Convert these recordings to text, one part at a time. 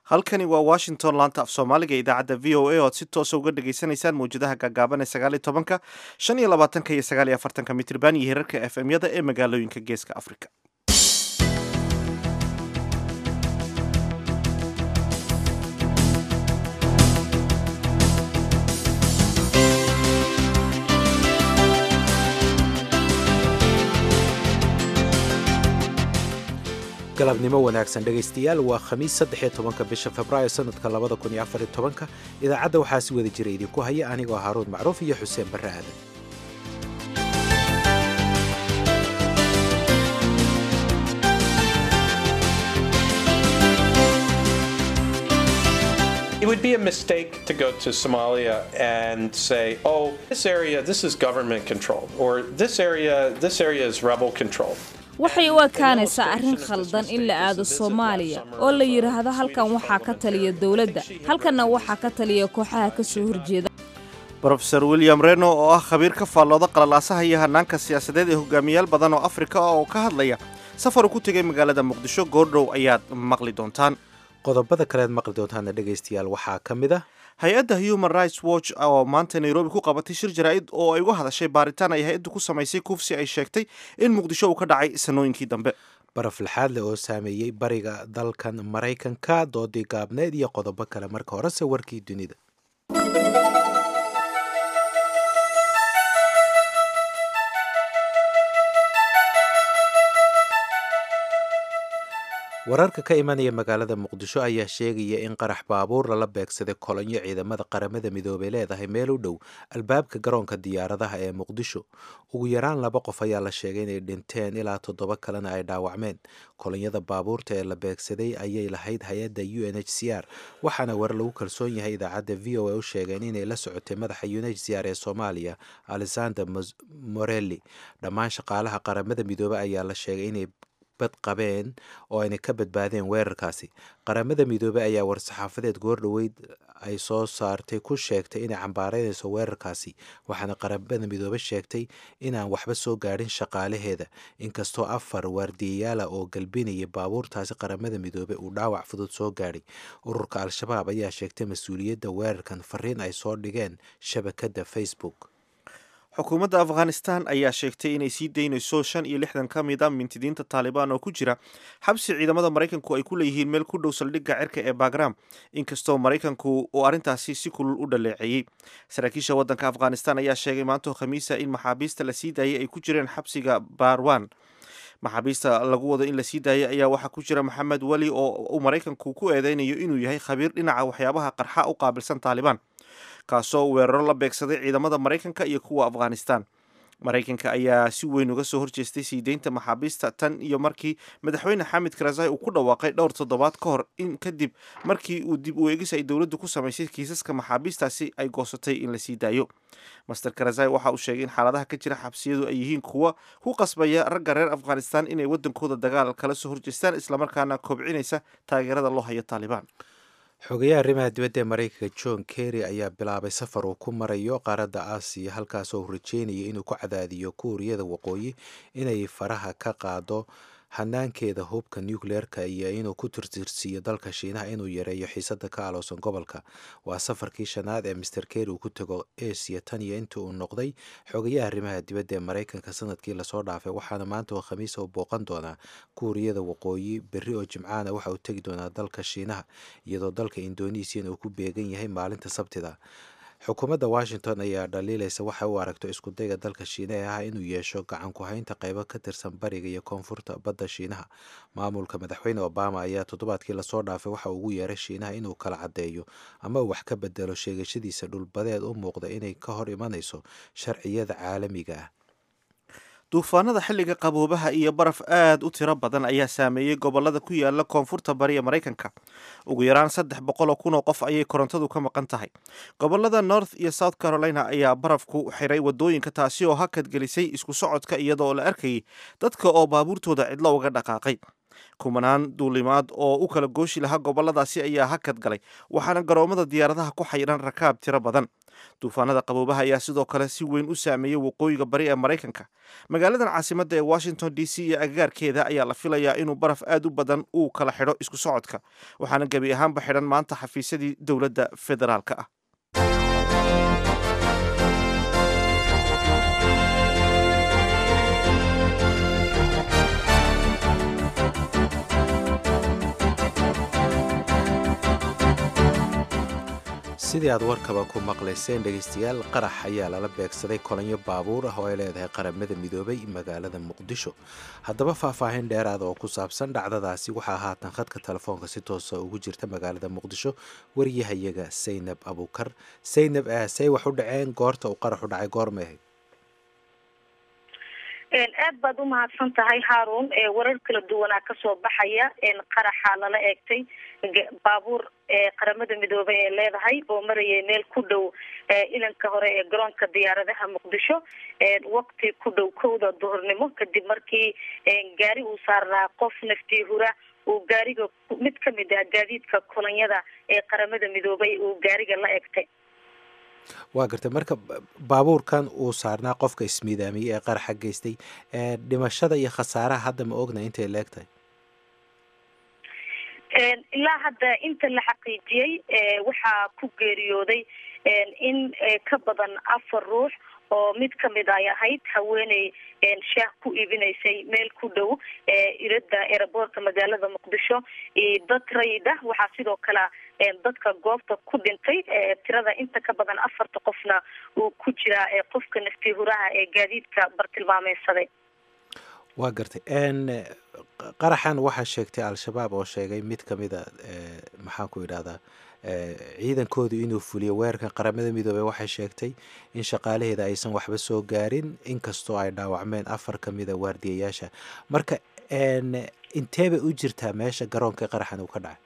halkani waa washington laanta af soomaaliga idaacadda v o a oad si toosa uga dhagaysanaysaan mawjadaha gaagaaban ee sagaaliyo tobanka shan iyo labaatanka iyo sagaal iyo afartanka mitriban iyo hirarka f m yada ee magaalooyinka geeska africa. galabnimo wanaagsan dhegaystayaal waa khamiis 13 bisha Febraayo sanadka 2014. idaacadda waxaa si wada jira idinku haya anigoo Haaruun Macruuf iyo Xuseen Barre Aadan. It would be a mistake to go to Somalia and say, oh, this is government controlled, or this area is rebel controlled. waxay u ekaanaysaa arrin khaldan in la aado Soomaaliya oo la yiraahdo halkan waxaa ka taliya dawladda, halkanna waxaa ka taliya kooxaha ka soo horjeeda. Professor William Reno oo ah khabiir ka faallooda qalalaasaha iyo hanaanka siyaasadeed ee hogaamiyayaal badan oo Afrika oo ka hadlaya safar ku tagay magaalada Muqdisho goordhow ayaad maqli doontaan. qodobada kale aad maqli doontaan dhegaystayaal waxaa ka mid ah hay-adda Human Rights Watch oo maanta Nairobi ku qabatay shir jaraa'id oo ay uga hadashay baaritaan ay hay-addu ku samaysay kufsi ay sheegtay in Muqdisho uu ka dhacay sanooyinkii dambe. baraf laxaad leh oo saameeyey bariga dalkan Maraykanka, doodii gaabneed iyo qodobo kale. marka horese warkii dunida. wararka ka imanaya magaalada Muqdisho ayaa sheegaya in qarax baabuur lala beegsaday kolonyo ciidamada qaramada midoobay leedahay meel u dhow albaabka garoonka diyaaradaha ee Muqdisho. ugu yaraan 2 qof ayaa la sheegay inay dhinteen ilaa 7 kalena ay dhaawacmeen. kolonyada baabuurta ee la beegsaday ayay lahayd hay-adda UNHCR, waxaana war lagu kalsoon yahay idaacadda VOA u sheegeen inay la socotay madaxa UNHCR ee Soomaaliya Alexander Morelli. dhammaan shaqaalaha qaramada midoobay ayaa la sheegay inay bad qabeen oo ayna ka badbaadeen weerarkaasi. qaramada midoobay ayaa war-saxaafadeed goordhoweyd ay soo saartay ku sheegtay inay cambaareynayso weerarkaasi, waxaana qaramada midoobay sheegtay inaan waxba soo gaadhin shaqaalaheeda, inkastoo 4 waardiyayaal oo galbinaya baabuurtaasi qaramada midoobay uu dhaawac fudud soo gaadhay. ururka Al-Shabaab ayaa sheegtay mas-uuliyadda weerarkan fariin ay soo dhigeen shabakadda Facebook. xukuumadda Afghanistan ayaa sheegtay inay sii daynayso 65 ka mid ah mintidiinta Taliban oo ku jira xabsi ciidamada Maraykanku ay ku leeyihiin meel ku dhow saldhigga cirka ee Bagram, inkastoo Maraykanku uu arrintaasi si kulul u dhaleeceeyay. saraakiisha waddanka Afghanistan ayaa sheegay maanta Khamiista in maxaabiista la sii daayay ay ku jireen xabsiga Barwan. maxaabiista lagu wado in la sii daayay ayaa waxaa ku jira Maxamed Wali oo uu Maraykanku ku eedeynayo inuu yahay khabiir dhinaca waxyaabaha qarxa u qaabilsan Taliban, kaasoo weeraro la beegsaday ciidamada Maraykanka iyo kuwa Afghanistan. Maraykanka ayaa si weyn uga soo horjeestay sii deynta maxaabiista tan iyo markii madaxweyne Xamid Karzai uu ku dhawaaqay dhowr toddobaad ka hor in kadib markii uu dib u eegis ay dowladdu ku samaysay kiisaska maxaabiistaasi ay goosatay in la sii daayo. Master Karzai waxa uu sheegay in xaaladaha ka jira xabsiyadu ay yihiin kuwa ku qasbaya ragga reer Afghanistan inay waddankooda dagaal kala soo horjeestaan, islamarkaana kobcinaysa taageerada loo hayo Taliban. xogayaha arrimaha dibadda ee Maraykanka John Kerry ayaa bilaabay safar uu ku marayo qaaradda Aasiya, halkaasoo uu rajeynaya inuu ku cadaadiyo Kuuriyada Waqooyi inay faraha ka qaado hanaankeeda hubka nuclear-ka iyo inuu ku tirtirsiiyo dalka Shiinaha inuu yareeyo xiisada ka aloosan gobolka. waa safarkii shanaad ee Mr. Kerry uu ku tago Aasiya tan iyo intii uu noqday xogayaha arrimaha dibadda ee Maraykanka sanadkii lasoo dhaafay, waxaana maanta oo Khamiis u booqan doonaa Kuuriyada Waqooyi. berri oo Jimcaana waxa uu tegi doonaa dalka Shiinaha, iyadoo dalka Indonesia uu ku beegan yahay maalinta Sabtida. xukuumadda Washington ayaa dhaliilaysa waxa uu aragto isku dayga dalka Shiinaha inuu yeesho gacan ku haynta qaybo ka tirsan bariga iyo koonfurta badda Shiinaha. maamulka madaxweyne Obama ayaa toddobaadkii lasoo dhaafay waxa uu ugu yeeray Shiinaha inuu kala cadeeyo ama wax ka bedelo sheegashadiisa dhulbadeed u muuqda inay ka hor imanayso sharciyada caalamiga ah. duufaanada xilliga qaboobaha iyo baraf aad u tiro badan ayaa saameeyey gobolada ku yaala koonfurta bari ee Maraykanka. ugu yaraan 300,000 oo qof ayay korontadu ka maqan tahay. gobolada North iyo South Carolina ayaa barafku xiray wadooyinka, taasi oo hakad gelisay isku socodka iyadoo la arkayay dadka oo baabuurtooda cidlo uga dhaqaaqay. kumanaan duulimaad oo u kala gooshi lahaa goboladaasi ayaa hakad galay, waxaana garoomada diyaaradaha ku xayiran rakaab tiro badan. duufaanada qaboobaha ayaa sidoo kale si weyn u saameeyey waqooyiga bari ee maraykanka. magaaladan caasimadda ee washington d c iyo agagaarkeeda ayaa la filayaa inuu baraf aad u badan uu kala xidho isku socodka, waxaana gebi ahaanba xidhan maanta xafiisyadii dowladda federaalka ah. sidii aad warkaba ku maqlayseen dhegaystayaal, qarax ayaa lala beegsaday kolonyo baabuur ah oo ay leedahay qaramada midoobay magaalada muqdisho. haddaba faahfaahin dheeraada oo ku saabsan dhacdadaasi waxaa haatan khadka telefoonka si toosa ugu jirta magaalada muqdisho wariyahayaga Saynab Abuukar. Saynab, say wax u dhaceen goorta uu qarax u dhacay goorma ahayd? aad baad u mahadsan tahay Haarun. warar kala duwanaa kasoo baxaya qaraxa lala eegtay baabuur qaramada midoobay ee leedahay oo marayay meel ku dhow ilanka hore ee garoonka diyaaradaha muqdisho waqti ku dhow 1:00 duhurnimo, kadib markii gaari uu saarnaa qof naftii hura uu gaariga mid ka mid ah gaadiidka kolonyada ee qaramada midoobay uu gaariga la eegtay. waa gartay, marka baabuurkan uu saarnaa qofka ismiidaamiyey ee qaraxa geystay, dhimashada iyo khasaaraha hadda ma ogna intay leegtahay? ilaa hadda inta la xaqiijiyey waxaa ku geeriyooday in ka badan 4 ruux oo mid ka mid ay ahayd haweeney shaah ku iibinaysay meel ku dhow irada airportka magaalada muqdisho iyo dad rayid ah. waxaa sidoo kale dadka goobta ku dhintay tirada inta ka badan 4 qofna uu ku jira qofka naftii huraha ee gaadiidka bartilmaameysaday. waa gartay, qaraxan waxaa sheegtay al-shabaab oo sheegay mid ka mid a maxaan ku idhahdaa ciidankoodu inuu fuliyo weerarkan. qaramada midoobey waxay sheegtay in shaqaalaheeda aysan waxba soo gaarin, inkastoo ay dhaawacmeen 4 ka mid a waardiyayaasha. marka intee bay u jirtaa meesha garoonka qaraxan uu ka dhacay?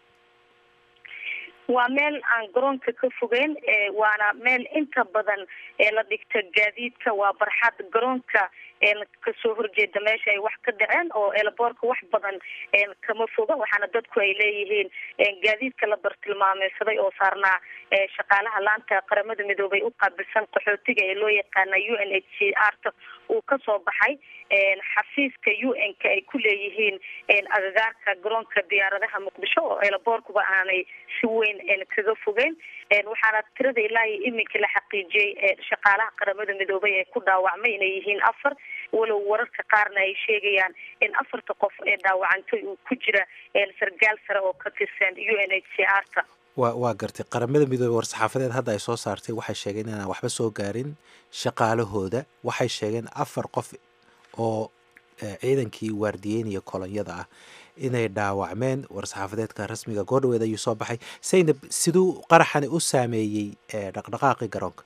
waa meel aan garoonka ka fogeyn, waana meel inta badan la dhigta gaadiidka. waa barxad garoonka kasoo horjeeda meesha ay wax ka dhaceen oo airportka wax badan kama foga, waxaana dadku ay leeyihiin gaadiidka la bartilmaameysaday oo saarnaa shaqaalaha laanta qaramada midoobay u qaabilsan qaxootiga ee loo yaqaana UNHCR uu kasoo baxay xafiiska UN-ka ay ku leeyihiin agagaarka garoonka diyaaradaha muqdisho oo airportkuba aanay si weyn kaga fogeyn. waxaana tirada ilaa iyo iminka la xaqiijiyey shaqaalaha qaramada midoobay ee ku dhaawacmay inay yihiin 4, walow wararka qaarna ay sheegayaan in 4 qof ee dhaawacantay uu ku jira sargaal sare oo ka tirsan UNHCR-ta. waa gartay, qaramada midoobey war-saxaafadeed hadda ay soo saartay waxay sheegeen inaan waxba soo gaarin shaqaalahooda. waxay sheegeen 4 qof oo ciidankii waardiyeynaya kolonyada ah inay dhaawacmeen. war-saxaafadeedka rasmiga goordhaweed ayuu soo baxay. Saynab, siduu qaraxani u saameeyey dhaqdhaqaaqii garoonka?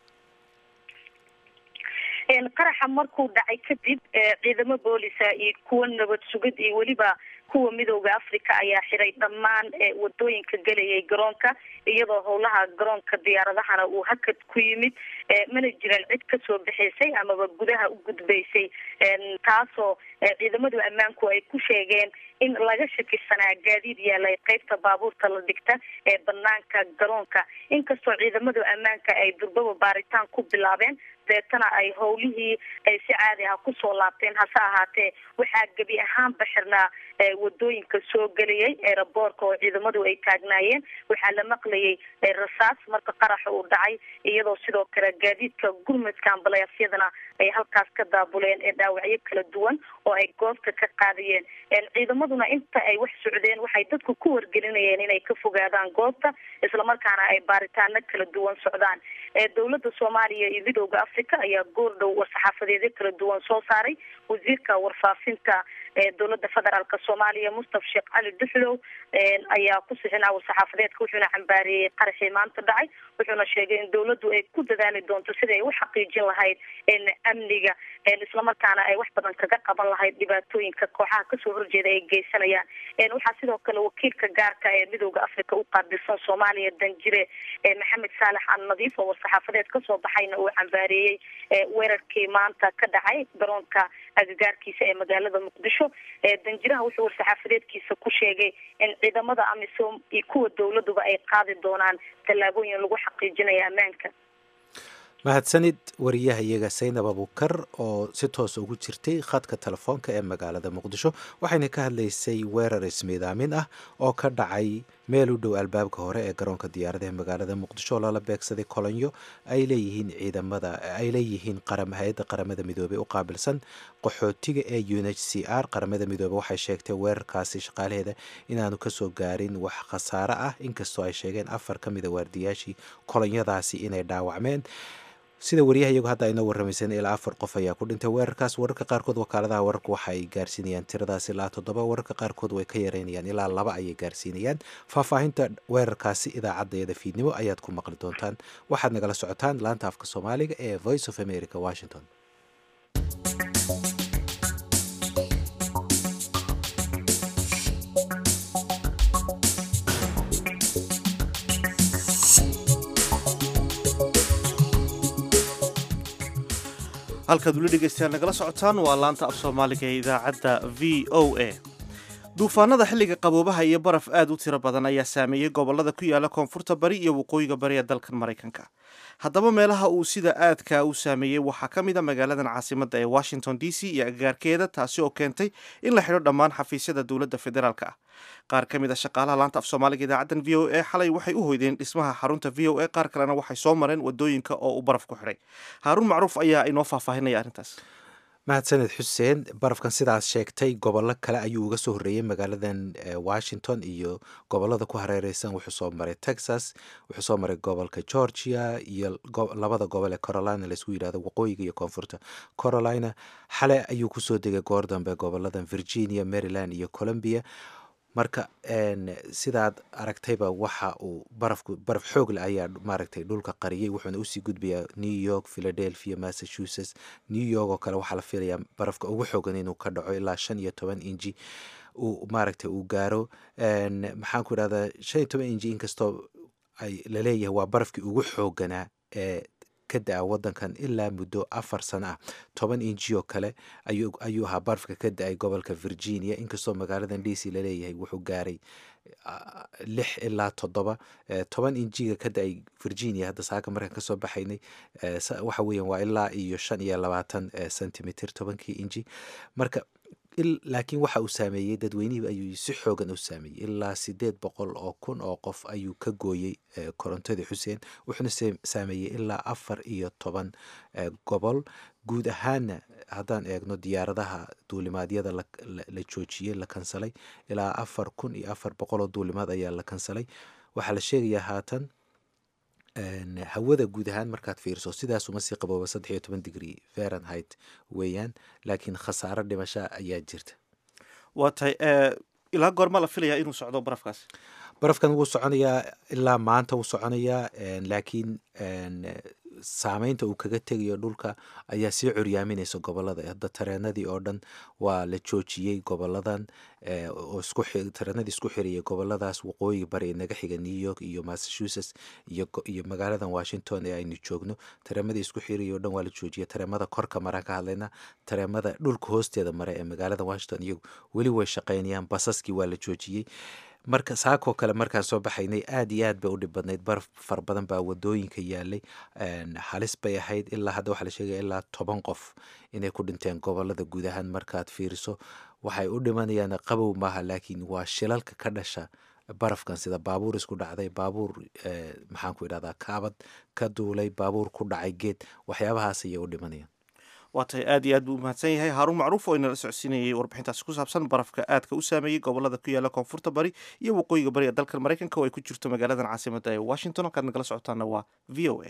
qaraxa markuu dhacay kadib ciidamo boolisa iyo kuwa nabad sugid iyo weliba kuwa midowda Afrika ayaa xiray dhammaan wadooyinka galayay garoonka, iyadoo howlaha garoonka diyaaradahana uu hakad ku yimid. mana jiran cid ka soo bixisay amaba gudaha u gudbaysay, taasoo ciidamadu ammaanku ay ku sheegeen in laga shakisanaa gaadiid yaalay qaybta baabuurta la dhigta ee banaanka garoonka. inkastoo ciidamadu ammaanka ay durbaba baaritaan ku bilaabeen, deetana ay howlihii ay si caadi ah kusoo laabteen. hase ahaatee waxaa gebi ahaanba xirnaa wadooyinka soo gelayay airportka oo ciidamadu ay taagnaayeen. waxaa la maqlayay rasaas marka qaraxa uu dhacay, iyadoo sidoo kale gaadiidka gurmadka ambalaasyadana ay halkaas ka daabuleen dhaawacyo kala duwan oo ay goobta ka qaadayeen. ciidamaduna inta ay wax socdeen waxay dadku ku wargelinayeen inay ka fogaadaan goobta, islamarkaana ay baaritaano kala duwan socdaan. dowladda Soomaaliya iyo midowda Afrika ayaa goordhow war-saxaafadeedyo kala duwan soo saaray. wasiirka warfaafinta dowladda federaalka Soomaaliya Mustafa Sheekh Cali Duxlow ayaa ku sixinaa war-saxaafadeedka, wuxuuna cambaariyey qaraxii maanta dhacay. wuxuuna sheegay in dowladdu ay ku dadaali doonto sidii ay u xaqiijin lahayd amniga, islamarkaana ay wax badan kaga qaban lahayd dhibaatooyinka kooxaha kasoo horjeeda ay geysanayaan. waxaa sidoo kale wakiilka gaarka ee midowda Afrika u qaabilsan Soomaaliya Danjire Maxamed Saalax Al-Nadiif oo war-saxaafadeed kasoo baxayna uu cambaariyey weerarkii maanta ka dhacay garoonka agagaarkiisa ee magaalada muqdisho. danjiraha wuxuu war-saxaafadeedkiisa ku sheegay in ciidamada AMISOM iyo kuwa dowladuba ay qaadi doonaan tallaabooyin lagu xaqiijinayo ammaanka. mahadsanid wariyaha iyaga saynab abukar oo si toosa ugu jirtay khadka telefoonka ee magaalada muqdisho waxayna ka hadlaysay weerar ismiidaamin ah oo ka dhacay meel u dhow albaabka hore ee garoonka diyaaradaha magaalada muqdisho oo lala beegsaday kolonyo ay leeyihiin hay-adda qaramada midoobey u qaabilsan qaxootiga ee UNHCR. qaramada midoobey waxay sheegtay weerarkaasi shaqaalaheeda inaanu kasoo gaarin wax khasaare ah, inkastoo ay sheegeen 4 ka mida waardiyaashii kolonyadaasi inay dhaawacmeen. sida wariyaha iyagu hadda aynoo warramaysan ilaa 4 qof ayaa ku dhintay weerarkaas. wararka qaarkood wakaaladaha wararka waxay gaarsiinayaan tiradaas ilaa 7, wararka qaarkood way ka yareynayaan ilaa 2 ayay gaarsiinayaan. faahfaahinta weerarkaasi idaacaddayada fiidnimo ayaad ku maqli doontaan. waxaad nagala socotaan laanta afka soomaaliga ee Voice of America, Washington. halkaad weli dhegaystayaal nagala socotaan waa laanta af soomaaliga ee idaacadda v o a. duufaanada xilliga qaboobaha iyo baraf aad u tiro badan ayaa saameeyey gobollada ku yaala koonfurta bari iyo waqooyiga bari ee dalkan maraykanka. haddaba meelaha uu sida aadka u saameeyey waxaa ka mid a magaaladan caasimadda ee Washington DC iyo agagaarkeeda, taasi oo keentay in la xidho dhammaan xafiisyada dowladda federaalka ah. qaar ka mid a shaqaalaha laanta af soomaaliga idaacaddan v o a xalay waxay u hoydeen dhismaha xarunta v o a, qaar kalena waxay soo mareen wadooyinka oo uu baraf ku xidhay. haaruun macruuf ayaa inoo faahfaahinaya arrintaas. mahadsaned xuseen. barafkan sidaas sheegtay gobollo kale ayuu uga soo horreeyey magaaladan Washington iyo gobollada ku hareereysan. wuxuu soo maray Texas, wuxuu soo maray gobolka Georgia iyo labada gobol ee Carolina laisku yidhahdo waqooyiga iyo koonfurta Carolina. xale ayuu kusoo degay goor dambe goboladan Virginia, Maryland iyo Columbia. marka sidaad aragtayba waxa uu baraf xoog leh ayaa maaragtay dhulka qariyey, wuxuuna usii gudbayaa New York, Philadelphia, Massachusetts. New York oo kale waxaa la filayaa barafka ugu xoogan inuu ka dhaco ilaa 15 inji uu maaragtay uu gaaro. maxaan ku idhahdaa 15 inji inkastoo ay laleeyahay waa barafkii ugu xooganaa ee ka da-a wadankan ilaa muddo 4 sano ah. 10 inji oo kale ayuu ahaa barafka ka da-ay gobolka Virginia, inkastoo magaaladan DC laleeyahay wuxuu gaaray 6 ilaa 7. 10 injiga ka da-ay Virginia hadda saaka markaan kasoo baxaynay waxa weeyaan waa ilaa iyo 25 sentimitir 10 inji. marka laakiin waxa uu saameeyey dadweynihii ayuu si xoogan u saameeyey. ilaa 800,000 oo qof ayuu ka gooyey korontadii xuseen, wuxuuna saameeyey ilaa 14 gobol. guud ahaana haddaan eegno diyaaradaha duulimaadyada la joojiyey, la kansalay ilaa 4,400 oo duulimaad ayaa la kansalay. waxaa la sheegayaa haatan hawada guud ahaan markaad fiirso sidaasuma sii qabooba 13 degree Fahrenheit weeyaan, laakiin khasaaro dhimasho ayaa jirta. waa tahay ilaa goorma la filayaa inuu socdo barafkaas? barafkan wuu soconayaa ilaa maanta wuu soconayaa, laakiin saameynta uu kaga tegayo dhulka ayaa sii curyaaminaysa gobolada. hadda tareenadii oo dhan waa la joojiyey goboladan oo tareenadii isku xiriyay goboladaas waqooyiga bari ee naga xiga New York iyo Massachusetts iyo magaaladan Washington ee aynu joogno. tareemadii isku xiriyay oo dhan waa la joojiyey. tareemada korka maraan ka hadlayna, tareemada dhulka hoosteeda mare ee magaalada Washington iyo weli way shaqaynayaan. basaskii waa la joojiyey. marka saakoo kale markaan soo baxaynay aad iyo aad bay u dhib badnayd. baraf far badan baa wadooyinka yaalay. halis bay ahayd. ilaa hadda waxaa la sheegaya ilaa 10 qof inay ku dhinteen gobolada guud ahaan. markaad fiiriso waxay u dhimanayaan qabow maaha, laakiin waa shilalka ka dhasha barafkan, sida baabuur isku dhacday, baabuur maxaan ku idhahdaa kaabad ka duulay, baabuur ku dhacay geed, waxyaabahaas ayay u dhimanayaan. waa tahay aad iyo aad buu umahadsan yahay haaruun macruuf oo inala socodsiinayay warbixintaasi ku saabsan barafka aadka u saameeyey gobolada ku yaala koonfurta bari iyo waqooyiga bari ee dalkan maraykanka oo ay ku jirto magaaladan caasimadda ee Washington. halkaad nagala socotaana waa v o a.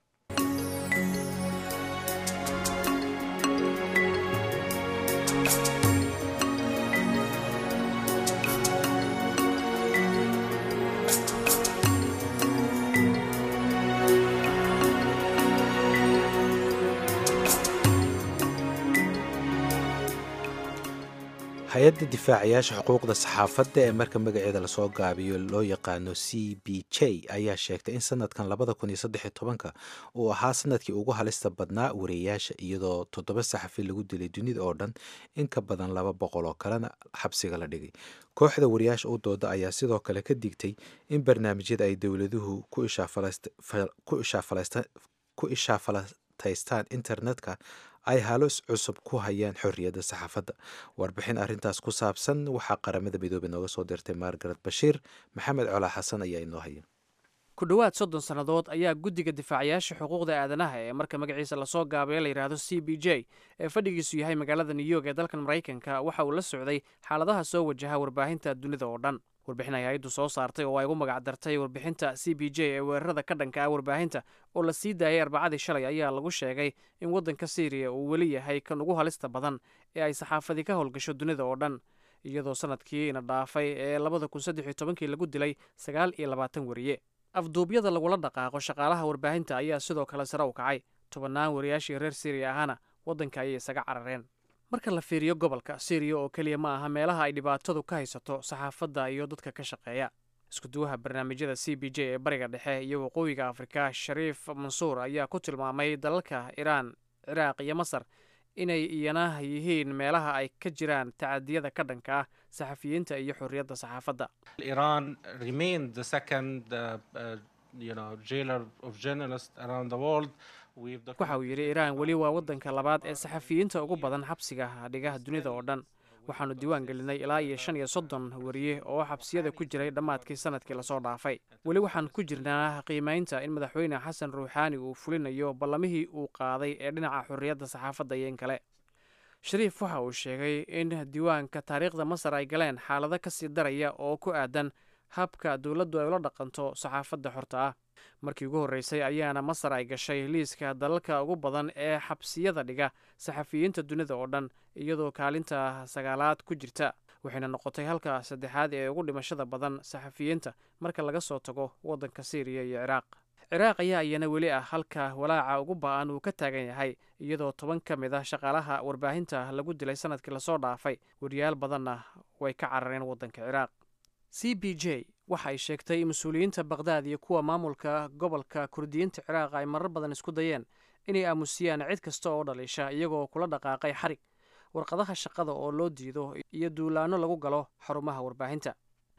hay-adda difaacayaasha xuquuqda saxaafadda ee marka magaceeda lasoo gaabiyo loo yaqaano CPJ ayaa sheegtay in sanadkan 2013 uu ahaa sanadkii ugu halista badnaa wariyayaasha, iyadoo 7 saxafi lagu dilay dunida oo dhan, in ka badan 200 oo kalena xabsiga la dhigay. kooxda wariyaasha u dooda ayaa sidoo kale ka digtay in barnaamijyada ay dowladuhu ku ku ishaafalataystaan internetka ay halos cusub ku hayaan xorriyadda saxaafadda. Warbixin arrintaas ku saabsan waxaa qaramada midoobay nooga soo dirtay Margaret Bashiir. Maxamed Colaa Xasan ayaa inoo haya. ku dhowaad 30 sannadood ayaa guddiga difaacayaasha xuquuqda aadanaha ee marka magaciisa lasoo gaabay la yidhaahdo c b j ee fadhigiisu yahay magaalada new york ee dalkan maraykanka waxa uu la socday xaaladaha soo wajaha warbaahinta dunida oo dhan. warbixin ay hay-addu soo saartay oo ay ugu magac dartay warbixinta c b j ee weerarada ka dhanka ah warbaahinta oo la sii daayay arbacadii shalay ayaa lagu sheegay in waddanka syriya uu weli yahay kan ugu halista badan ee ay saxaafadii ka howlgasho dunida oo dhan, iyadoo sanadkiina dhaafay ee 2013 lagu dilay 29 wariye. afduubyada lagula dhaqaaqo shaqaalaha warbaahinta ayaa sidoo kale sare u kacay. 10 wariyaashii reer syriya ahana waddanka ayay isaga carareen. marka la fiiriyo gobolka syriya oo keliya ma aha meelaha ay dhibaatadu ka haysato saxaafadda iyo dadka ka shaqeeya. iskuduwaha barnaamijyada c b j ee bariga dhexe iyo waqooyiga afrika shariif mansuur ayaa ku tilmaamay dalalka iiraan, ciraaq iyo masar inay iyana yihiin meelaha ay ka jiraan tacadiyada ka dhanka ah saxafiyiinta iyo xorriyadda saxaafadda. Iran remained the second jailer of journalists around the world. waxa uu yidhi iiraan weli waa waddanka labaad ee saxafiyiinta ugu badan xabsiga dhigaha dunida oo dhan. waxaanu diiwaan gelinay ilaa iyo 35 wariye oo xabsiyada ku jiray dhammaadkii sanadkii lasoo dhaafay. weli waxaan ku jirnaa qiimaynta in madaxweyne xasan ruuxaani uu fulinayo ballamihii uu qaaday ee dhinaca xorriyadda saxaafadda iyo in kale. shariif waxa uu sheegay in diiwaanka taariikhda masar ay galeen xaalado ka sii daraya oo ku aadan habka dowladdu ay ula dhaqanto saxaafadda xorta ah. markii ugu horreysay ayaana masar ay gashay liiska dalalka ugu badan ee xabsiyada dhiga saxafiyiinta dunida oo dhan, iyadoo kaalinta 9aad ku jirta. waxayna noqotay halka 3aad ee ugu dhimashada badan saxafiyiinta marka laga soo tago waddanka syriya iyo ciraaq. ciraaq ayaa iyana weli ah halka walaaca ugu ba'an uu ka taagan yahay, iyadoo 10 ka mid ah shaqaalaha warbaahinta lagu dilay sanadkii lasoo dhaafay. wariyaal badanna way ka carareen waddanka ciraaq. c b j waxa ay sheegtay in mas-uuliyiinta baqdaad iyo kuwa maamulka gobolka kurdiyiinta ciraaq ay marar badan isku dayeen inay aamusiyaan cid kasta oo dhaliisha, iyagoo kula dhaqaaqay xarig, warqadaha shaqada oo loo diido iyo duulaano lagu galo xarumaha warbaahinta.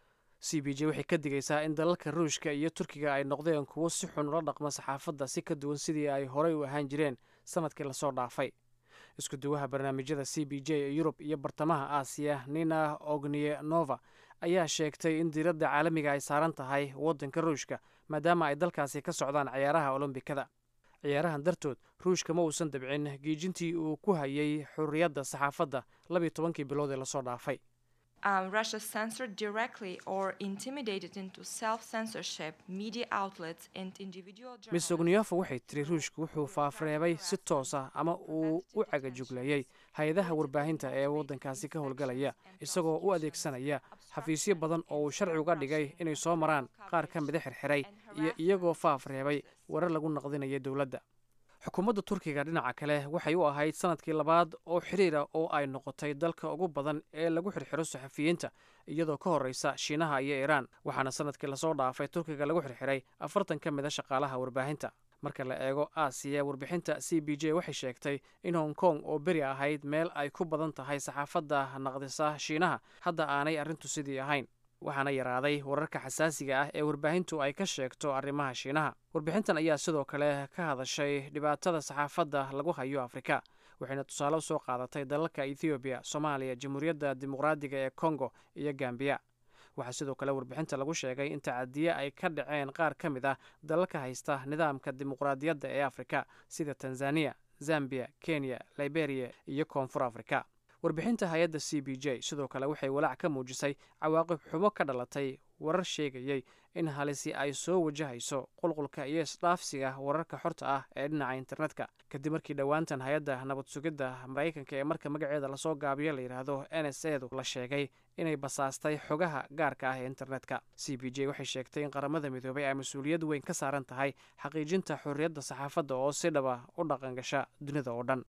c b j waxay ka digaysaa in dalalka ruushka iyo turkiga ay noqdeen kuwo si xun ula dhaqma saxaafadda si ka duwan sidii ay horey u ahaan jireen sanadkii lasoo dhaafay. isku duwaha barnaamijyada c b j ee yurub iyo bartamaha aasiya nina ognienova ayaa sheegtay in diiradda caalamiga ay saaran tahay waddanka ruushka maadaama ay dalkaasi ka socdaan ciyaaraha olombikada. ciyaarahan dartood ruushka ma uusan dabcin giijintii uu ku hayay xorriyadda saxaafadda 12 bilood ee lasoo dhaafay. Russia censored directly or intimidated into self-censorship media outlets and individual journalists. Ms. Ognieva waxay tiri ruushku wuxuu faafreebay si toos ah ama uu u cagajugleeyay hay-adaha warbaahinta ee waddankaasi ka howlgalaya, isagoo u adeegsanaya xafiisyo badan oo uu sharci uga dhigay inay soo maraan qaar ka mida xirxiray iyo iyagoo faafreebay warar lagu naqdinaya dowladda. xukuumadda turkiga dhinaca kale waxay u ahayd sanadkii labaad oo xiriira oo ay noqotay dalka ugu badan ee lagu xirxiro saxafiyiinta, iyadoo ka horreysa shiinaha iyo iiraan. waxaana sanadkii lasoo dhaafay turkiga lagu xirxiray 40 ka mid a shaqaalaha warbaahinta. marka la eego aasiya, warbixinta c b j waxay sheegtay in hong kong oo beri ahayd meel ay ku badan tahay saxaafadda naqdisa shiinaha hadda aanay arrintu sidii ahayn, waxaana yaraaday wararka xasaasiga ah ee warbaahintu ay ka sheegto arrimaha shiinaha. warbixintan ayaa sidoo kale ka hadashay dhibaatada saxaafadda lagu hayo afrika, waxayna tusaale u soo qaadatay dalalka ethoobiya, soomaaliya, jamhuuriyadda dimuqraadiga ee kongo iyo gambiya. waxaa sidoo kale warbixinta lagu sheegay in tacadiye ay ka dhaceen qaar ka mid ah dalalka haysta nidaamka dimuqraadiyadda ee afrika sida tanzania, zambia, kenya, liberia iyo koonfur afrika. warbixinta hay-adda c b j sidoo kale waxay walaac ka muujisay cawaaqib xumo ka dhalatay warar sheegayay in halisi ay soo wajahayso qulqulka iyo isdhaafsiga wararka xorta ah ee dhinaca internetka, kadib markii dhowaantan hay-adda nabad sugidda maraykanka ee marka magaceeda lasoo gaabiyo la yidhaahdo NSA-du la sheegay inay basaastay xogaha gaarka ah ee internetka. c b j waxay sheegtay in qaramada midoobay ay mas-uuliyad weyn ka saaran tahay xaqiijinta xorriyadda saxaafadda oo si dhaba u dhaqan gasha dunida oo dhan.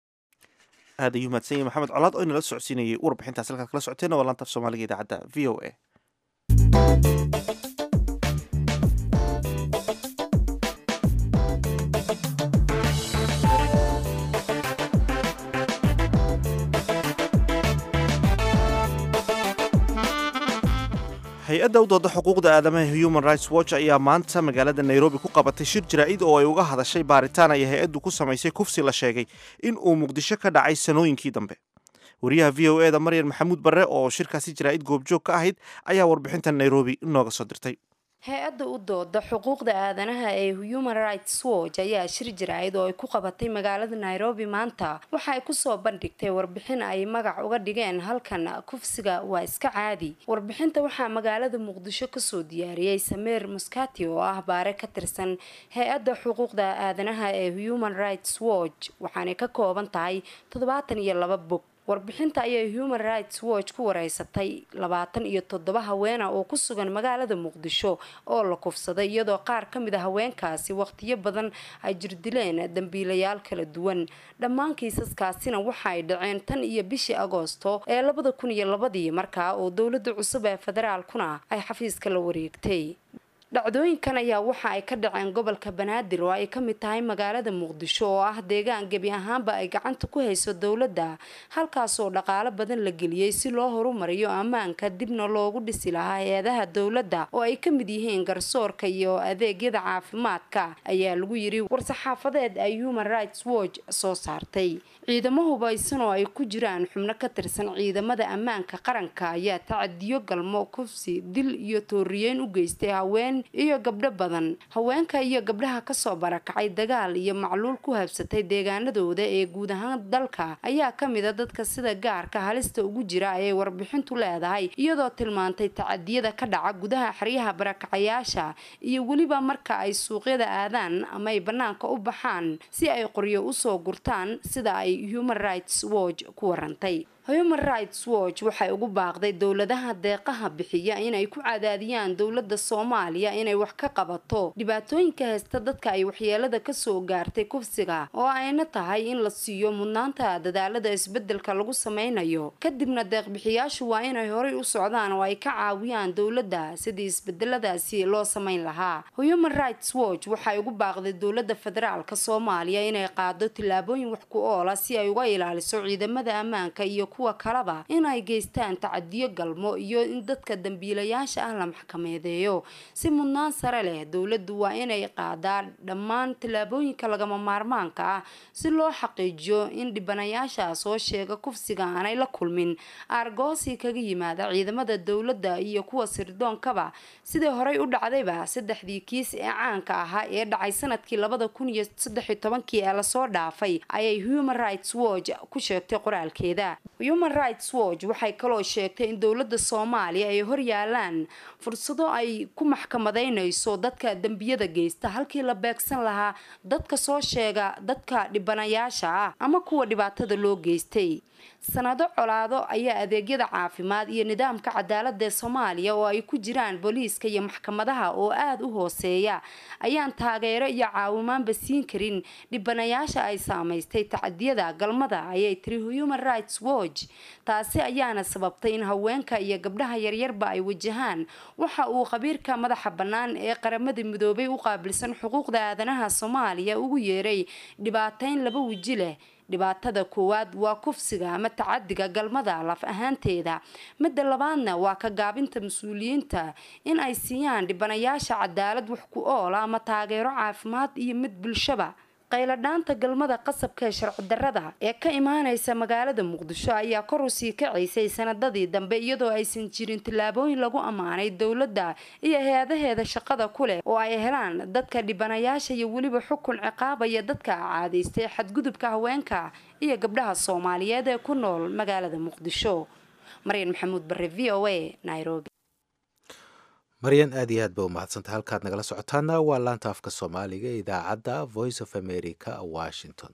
aad ayuu mahadsan yahay maxamed colaad oo inala socodsiinayay warbixintaas halkaad kala socoteena waa laanta af soomaaliga idaacadda v o a. hay-adda u dooda xuquuqda aadamaha human rights watch ayaa maanta magaalada nairobi ku qabatay shir jaraa'id oo ay uga hadashay baaritaan ay hay-addu ku samaysay kufsi la sheegay in uu muqdisho ka dhacay sanooyinkii dambe wariyaha v o eda maryan maxamuud barre oo shirkaasi jaraa'id goobjoog ka ahayd ayaa warbixinta nairobi inooga soo dirtay hay-adda u dooda xuquuqda aadanaha ee human rights watch ayaa shir jaraa'id oo ay ku qabatay magaalada nairobi maanta waxa ay kusoo bandhigtay warbixin ay magac uga dhigeen halkan kufsiga waa iska caadi. warbixinta waxaa magaalada muqdisho kasoo diyaariyey sameer muskati oo ah baare ka tirsan hay-adda xuquuqda aadanaha ee human rights watch waxaanay ka kooban tahay 72 bog. warbixinta ayay human rights watch ku wareysatay 27 haweena oo ku sugan magaalada muqdisho oo la kufsaday iyadoo qaar ka mid ah haweenkaasi waqtiyo badan ay jirdileen dambiilayaal kala duwan. dhammaan kiisaskaasina waxa ay dhaceen tan iyo bishii agoosto ee 2002 markaa oo dowladda cusub ee federaalkuna ay xafiiska la wareegtay. dhacdooyinkan ayaa waxa ay ka dhaceen gobolka banaadir oo ay ka mid tahay magaalada muqdisho oo ah deegaan gebi ahaanba ay gacanta ku hayso dowladda halkaasoo dhaqaalo badan la geliyey si loo horumariyo ammaanka dibna loogu dhisi lahaa hay-adaha dowladda oo ay ka mid yihiin garsoorka iyo adeegyada caafimaadka ayaa lagu yiri war-saxaafadeed ay human rights watch soo saartay. ciidamo hubaysan oo ay ku jiraan xubno ka tirsan ciidamada ammaanka qaranka ayaa tacadiyo galmo kufsi dil iyo tooriyeyn u geystay haween iyo gabdho badan. haweenka iyo gabdhaha kasoo barakacay dagaal iyo macluul ku habsatay deegaanadooda ee guud ahaan dalka ayaa kamid a dadka sida gaarka halista ugu jira ayay warbixintu leedahay iyadoo tilmaantay tacadiyada ka dhaca gudaha xeryaha barakacayaasha iyo weliba marka ay suuqyada aadaan ama ay banaanka u baxaan si ay qoryo usoo gurtaan sida ay human rights watch ku warantay. human rights watch waxay ugu baaqday dowladaha deeqaha bixiya inay ku cadaadiyaan dowladda Soomaaliya inay wax ka qabato dhibaatooyinka haysta dadka ay waxyeelada ka soo gaartay kufsiga oo ayna tahay in la siiyo mudnaanta dadaalada isbedelka lagu sameynayo. kadibna deeq bixiyaashu waa inay horay u socdaan oo ay ka caawiyaan dowladda sidii isbedeladaasi loo sameyn lahaa. human rights watch waxay ugu baaqday dowladda federaalka Soomaaliya inay qaado tillaabooyin wax ku ool ah si ay uga ilaaliso ciidamada ammaanka iyo kuwa kalaba inay geystaan tacadiyo galmo iyo in dadka dambiilayaasha ah la maxkamadeeyo si mudnaan sare leh. dowladdu waa inay qaadaa dhammaan tillaabooyinka lagama maarmaanka ah si loo xaqiijiyo in dhibanayaasha soo sheega kufsiga aanay la kulmin argoosi kaga yimaada ciidamada dowladda iyo kuwa sirdoonkaba sidii horey u dhacdayba 3 kiis ee caanka ahaa ee dhacay sanadkii 2013 ee la soo dhaafay ayay human rights watch ku sheegtay qoraalkeeda. human rights watch waxay kaloo sheegtay in dowladda Soomaaliya ay hor yaalaan fursado ay ku maxkamadeynayso dadka dambiyada geysta halkii la beegsan lahaa dadka soo sheega dadka dhibanayaasha ah ama kuwa dhibaatada loo geystay. sanado colaado ayaa adeegyada caafimaad iyo nidaamka cadaaladda Soomaaliya oo ay ku jiraan booliiska iyo maxkamadaha oo aad u hooseeya ayaan taageero iyo caawimaanba siin karin dhibanayaasha ay saameystay tacadiyada galmada ayay tiri human rights watch. taasi ayaana sababtay in haweenka iyo gabdhaha yaryarba ay wajahaan waxa uu khabiirka madaxa bannaan ee qaramada midoobay u qaabilsan xuquuqda aadanaha Soomaaliya ugu yeeray dhibaateyn laba waji leh. dhibaatada koowaad waa kufsiga ama tacadiga galmada laf ahaanteeda. midda labaadna waa ka gaabinta mas'uuliyiinta in ay siiyaan dhibanayaasha cadaalad wax ku ool ama taageero caafimaad iyo mid bulshaba. qayladhaanta galmada qasabka ee sharci darrada ee ka imaanaysa magaalada muqdisho ayaa kor u sii kacaysay sanadadii dambe iyadoo aysan jirin tillaabooyin lagu ammaanay dowladda iyo hay-adaheeda shaqada ku leh oo ay helaan dadka dhibanayaasha iyo weliba xukun ciqaabaya dadka caadaystay xadgudubka haweenka iyo gabdhaha Soomaaliyeed ee ku nool magaalada muqdisho. maryan maxamuud barre v o a Nairobi. maryan aad iyo aad ba u mahadsanta halkaad nagala socotaana waa laanta afka soomaaliga ee idaacadda voice of america washington.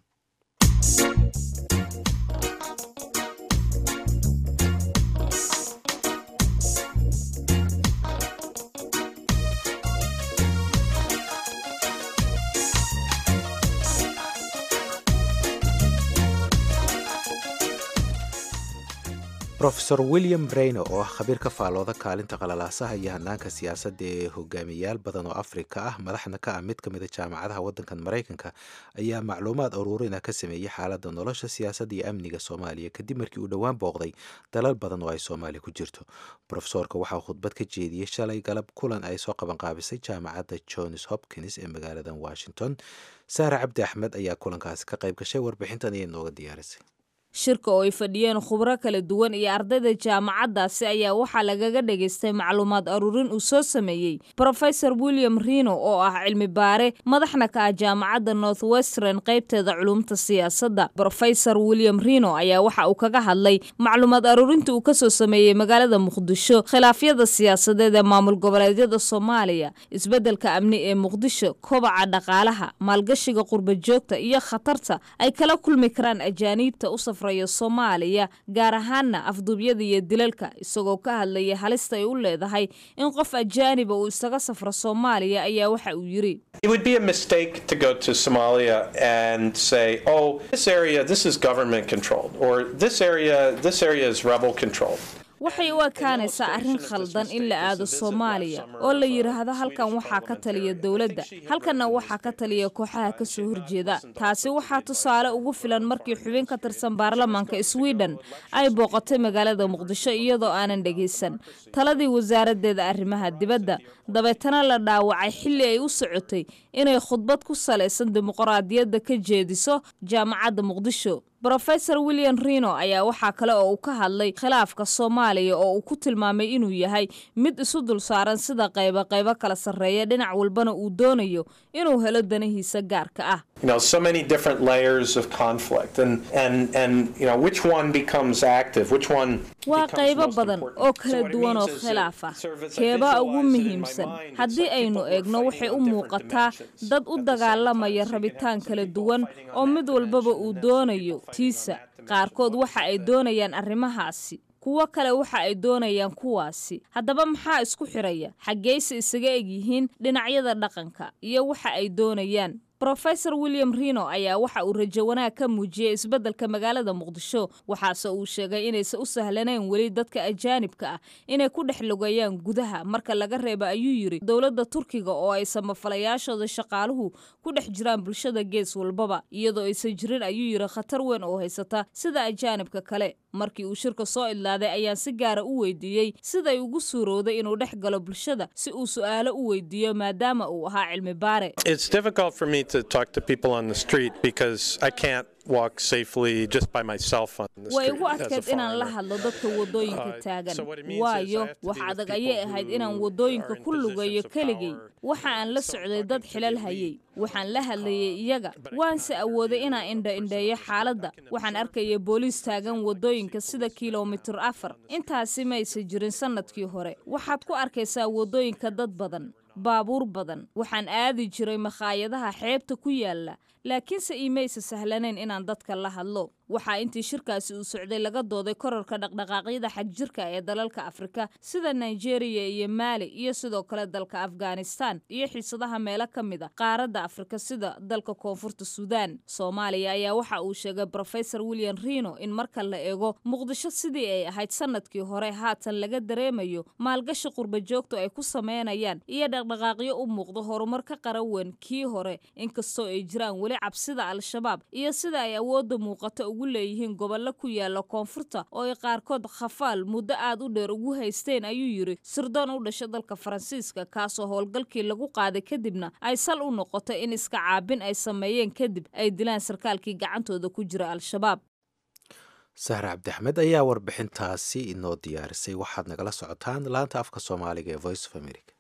rofesor william brayno oo ah khabiir ka faalooda kaalinta qalalaasaha iyo hanaanka siyaasadda ee hogaamiyayaal badan oo afrika ah madaxna ka ah mid ka mid a jaamacadaha waddankan maraykanka ayaa macluumaad uruurina ka sameeyey xaaladda nolosha siyaasadda iyo amniga soomaaliya kadib markii uu dhowaan booqday dalal badan oo ay soomaaliya ku jirto rofesorka waxaa khudbad ka jeediyey shalay galab kulan ay soo qabanqaabisay jaamacadda johns hopkins ee magaalada washington saare cabdi axmed ayaa kulankaasi ka qayb gashay warbixintan ayay nooga diyaarisay shirka oo ay fadhiyeen khubro kala duwan iyo ardayda jaamacaddaasi ayaa waxaa lagaga dhagaystay macluumaad aruurin uu soo sameeyey rofesor william rino oo ah cilmi baare madaxna ka ah jaamacadda north western qaybteeda culumta siyaasadda rofesor william rino ayaa waxa uu kaga hadlay macluumaad aruurinta uu kasoo sameeyey magaalada muqdisho khilaafyada siyaasadeed ee maamul goboleedyada soomaaliya isbeddelka amni ee muqdisho kobaca dhaqaalaha maalgashiga qurba joogta iyo khatarta ay kala kulmi karaan ajaaniibta u soomaaliya gaar ahaana afduubyada iyo dilalka isagoo ka hadlaya halista ay u leedahay in qof ajaaniba uu isaga safro soomaaliya ayaa waxa uu yiri It would be a mistake to go to Somalia and say, oh, this area, this is government controlled, or this area is rebel controlled. waxay u ekaanaysaa arrin khaldan in la aado soomaaliya oo la yidhaahdo halkan waxaa ka taliya dowladda halkanna waxaa ka taliya kooxaha ka soo horjeeda taasi waxaa tusaale ugu filan markii xubin ka tirsan baarlamaanka sweden ay booqatay magaalada muqdisho iyadoo aanan dhegaysan taladii wasaaraddeeda arrimaha dibadda dabeetana la dhaawacay xilli ay u socotay inay khudbad ku salaysan dimuqraadiyadda ka jeediso jaamacadda muqdisho rofesor william rino ayaa waxaa kale oo uu ka hadlay khilaafka soomaaliya oo uu ku tilmaamay inuu yahay mid isu dul saaran sida qaybo kala sarreeya dhinac walbana uu doonayo inuu helo danahiisa gaarka ah So many different layers of conflict and which one becomes active, which one waa qaybo badan oo kala duwan oo khilaaf ah keebaa ugu muhiimsan haddii aynu eegno waxay u muuqataa dad u dagaalamaya rabitaan kala duwan oo mid walbaba uu doonayo tiisa qaarkood waxa ay doonayaan arrimahaasi kuwo kale waxa ay doonayaan kuwaasi haddaba maxaa isku xiraya xaggeyse isaga egyihiin dhinacyada dhaqanka iyo waxa ay doonayaan rofesor william rino ayaa waxa uu rajo wanaag ka muujiyey isbeddelka magaalada muqdisho waxaase uu sheegay inaysan u sahlanayn weli dadka ajaanibka ah inay ku dhex lugayaan gudaha marka laga reeba ayuu yiri dowladda turkiga oo ay samafalayaashooda shaqaaluhu ku dhex jiraan bulshada gees walbaba iyadoo aysan jirin ayuu yiri khatar weyn oo haysata sida ajaanibka kale markii uu shirka soo idlaaday ayaan si gaara u weydiiyey siday ugu suurowday inuu dhex galo bulshada si uu su'aalo u weydiiyo maadaama uu ahaa cilmi baare to talk to people on the street because I can't walk safely just by myself on the street. way ugu adkayd inaan la hadlo dadka wadooyinka taagan waayo wax adag ayay ahayd inaan wadooyinka ku lugayo keligay waxa aan la socday dad xilal hayay waxaan la hadlayay iyaga waanse awooday inaan indha-indheeyo xaaladda waxaan arkayay booliis taagan wadooyinka sida kilomitir 4 intaasi maysa jirin sanadkii hore waxaad ku arkaysaa wadooyinka dad badan baabuur badan waxaan aadi jiray makhaayadaha xeebta ku yaala laakiinse iimaysa sahlanayn inaan dadka la hadlo waxaa intii shirkaasi uu socday laga dooday korarka dhaqdhaqaaqyada xagjirka ee dalalka Afrika sida Nigeria iyo Mali iyo sidoo kale dalka Afghanistan iyo xiisadaha meelo ka mid ah qaaradda Afrika sida dalka Koonfurta Suudaan Soomaaliya ayaa waxa uu sheegay Professor William Rino in marka la eego Muqdisho sidii ay ahayd sanadkii hore haatan laga dareemayo maalgashi qurba joogto ay ku sameynayaan iyo dhaqdhaqaaqyo u muuqdo horumar ka qarawan kii hore inkastoo ay jiraan weli cabsida al-shabaab iyo sida ay awoodda muuqato ugu leeyihiin gobollo ku yaala koonfurta oo ay qaarkood khafaal muddo aad u dheer ugu haysteen ayuu yiri sirdoon u dhashay dalka Faransiiska kaasoo howlgalkii lagu qaaday kadibna ay sal u noqotay in iska caabin ay sameeyeen kadib ay dilaan sarkaalkii gacantooda ku jira al-shabaab sahre cabdi axmed ayaa warbixintaasi inoo diyaarisay waxaad nagala socotaan laanta afka soomaaliga ee Voice of America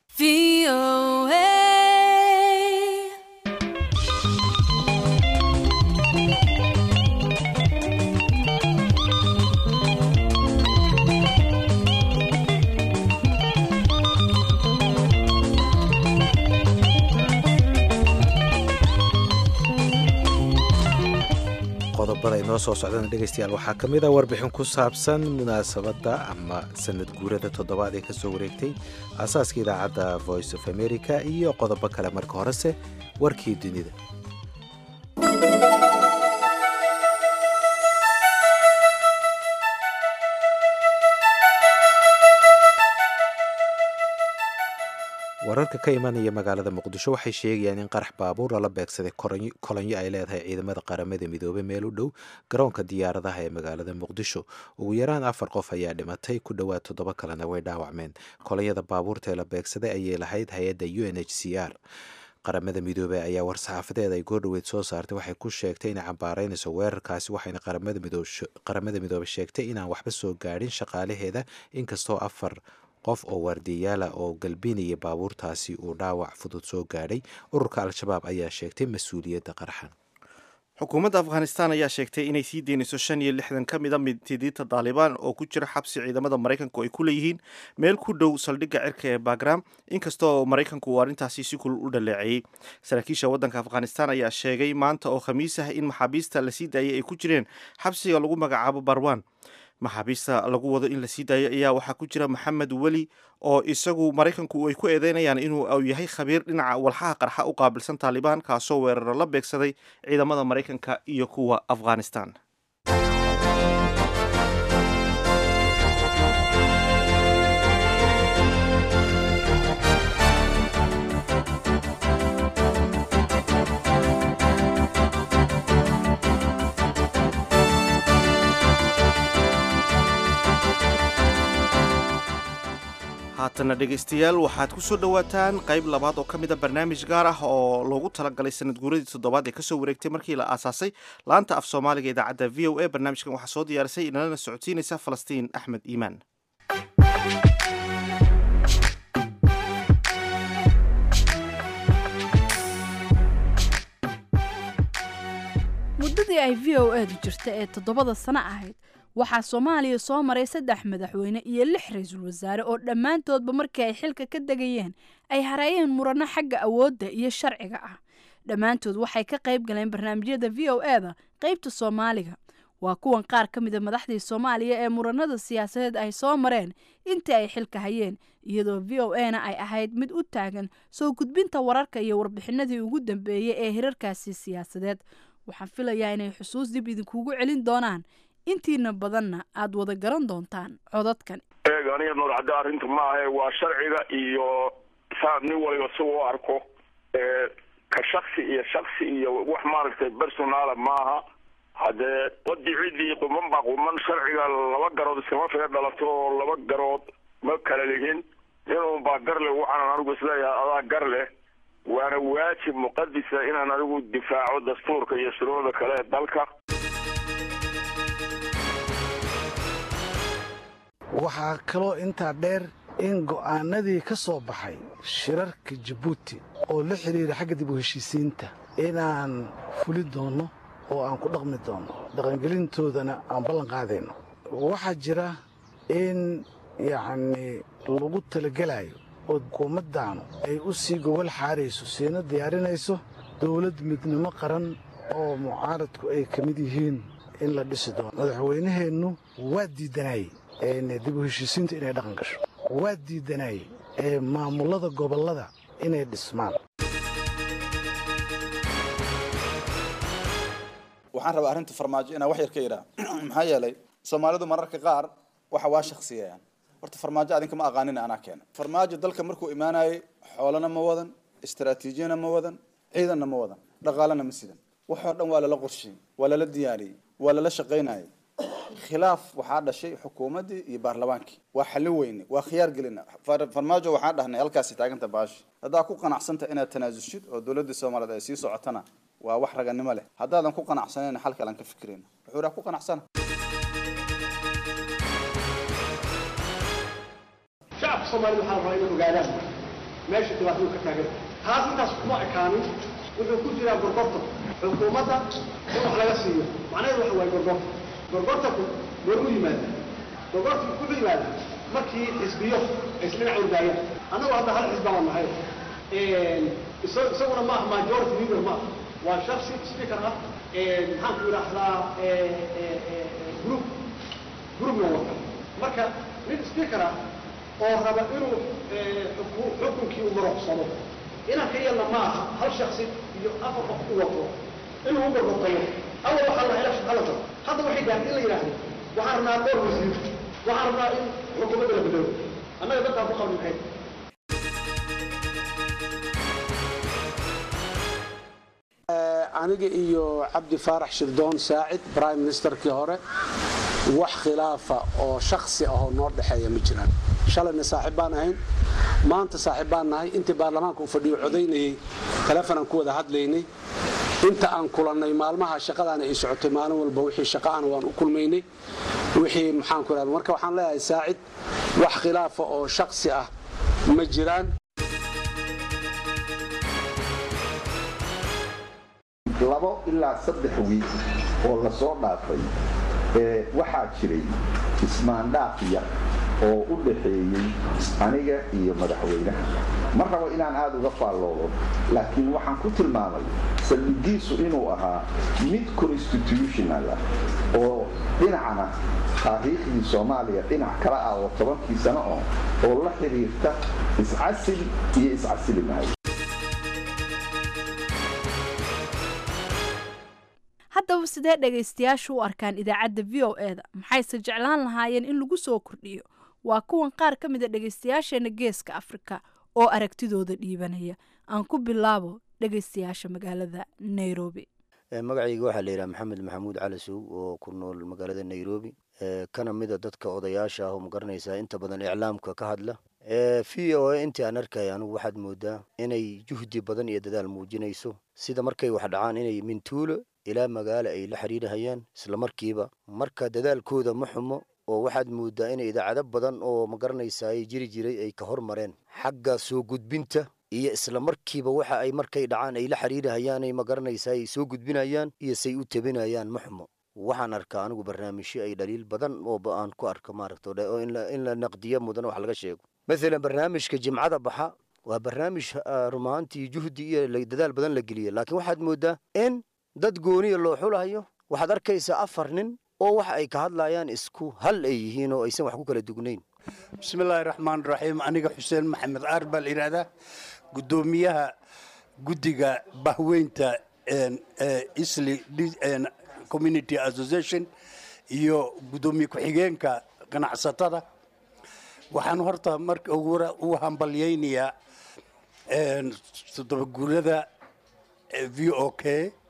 qodobada inoo soo socdana dhegaystayaal waxaa ka mid ah warbixin ku saabsan munaasabadda ama sanad guurada toddobaad ee ka soo wareegtay aasaaska idaacadda Voice of America iyo qodobo kale marka horese warkii dunida wararka ka imanaya magaalada muqdisho waxay sheegayaan in qarax baabuur lala beegsaday kolonyo ay leedahay ciidamada qaramada midoobey meel u dhow garoonka diyaaradaha ee magaalada muqdisho ugu yaraan 4 qof ayaa dhimatay ku dhowaad 7 kalena way dhaawacmeen kolonyada baabuurta ee la beegsaday ayay lahayd hay-adda UNHCR qaramada midoobey ayaa war-saxaafadeed ay goordhoweyd soo saartay waxay ku sheegtay inay cambaaraynayso weerarkaasi waxayna qaramada midoobey sheegtay inaan waxba soo gaadhin shaqaalaheeda inkastoo 4 qof oo waardiyayaala oo galbinaya baabuurtaasi uu dhaawac fudud soo gaadhay ururka al-shabaab ayaa sheegtay mas-uuliyadda qaraxan xukuumadda afghanistan ayaa sheegtay inay sii deynayso 65 ka mid a mintidiinta daalibaan oo ku jira xabsi ciidamada maraykanku ay ku leeyihiin meel ku dhow saldhigga cirka ee bagram inkastoo maraykanku uu arrintaasi si kulul u dhaleeceeyey saraakiisha waddanka afghanistan ayaa sheegay maanta oo khamiis ah in maxaabiista la sii daayay ay ku jireen xabsiga lagu magacaabo barwan maxaabiista lagu wado in la sii daayo ayaa waxaa ku jira maxamed weli oo isagu maraykanku ay ku eedeynayaan inuu yahay khabiir dhinaca walxaha qarxa u qaabilsan taalibaan kaasoo weeraro la beegsaday ciidamada maraykanka iyo kuwa afghanistan haatana dhegaystayaal waxaad ku soo dhowaataan qayb labaad oo ka mid a barnaamij gaar ah oo loogu talagalay sanad guuradii 7aad ee kasoo wareegtay markii la aasaasay laanta af soomaaliga idaacadda v o a barnaamijkan waxaa soo diyaarisay inalana socodsiinaysa falastiin axmed iimaan muddadii ay v o a du jirta ee 7 sano ahayd waxaa Soomaaliya soo maray 3 madaxweyne iyo 6 ra'iisul wasaare oo dhammaantoodba markii ay xilka ka dagayeen ay hareeyeen murano xagga awoodda iyo sharciga ah dhammaantood waxay ka qayb galeen barnaamijyada VOA-da qaybta Soomaaliga waa kuwan qaar ka mid ah madaxdii Soomaaliya ee muranada siyaasadeed ay soo mareen intii ay xilka hayeen iyadoo VOA-na ay ahayd mid u taagan soo gudbinta wararka iyo warbixinadii ugu dambeeyay ee hirarkaasi siyaasadeed waxaan filayaa inay xusuus dib idinkugu celin doonaan intiina badanna aad wada garan doontaan codadkan aniga noolcada arrinta ma ahe waa sharciga iyo saad nin waliba si u arko ka shaksi iyo wax maaragtay personaala maaha haddee wadiciidii quman sharciga 2 garood iskama figa dhalato oo 2 garood ma kala lihin inuu baa gar leh waxaan anigu isleeyahay adaa gar leh waana waajib muqadisa inaan anigu difaaco dastuurka iyo shuruucda kale ee dalka waxaa kaloo intaa dheer in go'aanadii ka soo baxay shirarka Djibouti oo la xiriira xagga dib u heshiisiinta inaan fuli doono oo aan ku dhaqmi doono dhaqangelintoodana aan ballan qaadayno waxaa jira in yacni lagu talagelayo oo xukuumaddaanu ay u sii gobol xaarayso siina diyaarinayso dowlad midnimo qaran oo mucaaradku ay ka mid yihiin in la dhisi doono madaxweynaheennu waa diidanayay dib u heshiisiinta inay dhaqan gasho waa diidanayay maamulada gobollada inay dhismaan waxaan rabaa arrinta farmaajo inaan wax yar ka yidhaa maxaa yeelay Soomaalidu mararka qaar waxa waa shakhsiyeeyaan horta farmaajo adinka ma aqaanin anaa keena farmaajo dalka markuu imaanayay xoolana ma wadan istiraatiijiyana ma wadan ciidanna ma wadan dhaqaalana ma sidan waxoo dhan waa lala qorsheeyay waa lala diyaariyay waa lala shaqaynayay khilaaf waxaa dhashay xukuumadii iyo baarlamaankii waa xalin weyne waa khiyaar gelina farmaajo waxaan dhahnay halkaas taaganta baash hadaa ku qanacsanta inaad tanaasulshid oo dawladda Soomaaliyeed ay sii socotana waa wax raganimo leh hadaadan ku qanacsaneen xal kale aan ka fikireyno wuxuu ku qanacsana shacabka Soomaaliyeed waxa ay ogaadaan meesha dhibaatadu ka taagan taas intaas kuma ekaanin wuxuu ku jiraa gorgorta xukuumadda in wax laga siiyo macnaheedu waxa way gorgorta goormu yimaada gorgorta ku yimaada markii xisbiyo isla cawdaaya anagu hadda hal xisbi aan nahay isaguna ma aha majority leader ma waa shakhsi speaker ah maxaan ku yiraahdaa group marka mid speaker ah oo raba inuu xukunkii u maroqsado inaan ka yeelna ma aha hal shakhsi iyo 4 qof u wato inuu u gorgortayo أول واحد الله يلاش خلصه هذا واحد يعني إلا يراهن وحرنا دور مسلم وحرنا إن حكومة البلاد أنا بدأت أبقى من هاي aniga iyo cabdi faarax shirdoon saacid prime ministerkii hore wax khilaafa oo shakhsi ah oo noo dhexeeya ma jiraan shalayna saaxiib baan ahayn maanta saaxiib baan nahay intii baarlamaanka uu fadhiyo codaynayay telefonaan ku wada hadlaynay inta aan kulannay maalmaha shaqadaana ay socotay maalin walba wixii shaqaana waan u kulmaynay wixii maxaan ku raadin marka waxaan leeyahay saacid wax khilaafa oo shakhsi ah ma jiraan 2 ilaa 3 wiil oo la soo dhaafay waxaa jiray ismaandhaafiya oo u dhaxeeyay aniga iyo madaxweynaha ma rabo inaan aad uga faalloodo laakiin waxaan ku tilmaamay saldhigiisu inuu ahaa mid constitutional oo dhinacna taariikhdii Soomaaliya dhinac kala ah oo 10 sano oo la xiriirta iscasil iyo iscasilimay haddaba sidee dhegaystayaashu u arkaan idaacadda VOA-da maxayse jeclaan lahaayeen in lagu soo kordhiyo waa kuwan qaar ka mid a dhegaystayaasheena geeska Afrika oo aragtidooda dhiibanaya aan ku bilaabo dhegaystayaasha magaalada Nairobi magacayga waxaa la yiraahdaa Maxamed Maxamuud Cali Suug oo ku nool magaalada Nairobi kana mid ah dadka odayaasha ah oo magaranaysa inta badan iclaamka ka hadla VOA intii aan arkay anigu waxaad moodaa inay juhdi badan iyo dadaal muujinayso sida markay wax dhacaan inay mintuulo ilaa magaalo ay la xiriirayaan isla markiiba marka dadaalkooda ma xumo oo waxaad moodaa inay idaacado badan oo magaranaysa ay jiray ay ka hormareen xagga soo gudbinta iyo isla markiiba waxa ay markay dhacaan ay la xiriirayaan ay magaranaysa ay soo gudbinayaan iyo say u tabinayaan ma xumo waxaan arkaa anigu barnaamijyo ay dhaliil badan oo aan ku arko maaragtay oo in la naqdiyo mudan wax laga sheego مثلا برنامج كجمعة بحا وبرنامج رومانتي جهدي ددال بدن لجليه لكن واحد مودة إن دد جوني اللي حوله واحد أركيس أفرنن أو واحد أي كهاد لايان إسكو هل أي هنا يسمى حكوك للدجنين بسم الله الرحمن الرحيم أنا حسين محمد أربع الإرادة قدوميها قديجا بهوينتا إسلي community association iyo gudoomiye ku-xigeenka ganacsatada waxaan horta marka ugu hambalyeynaya toddobaguurada VOK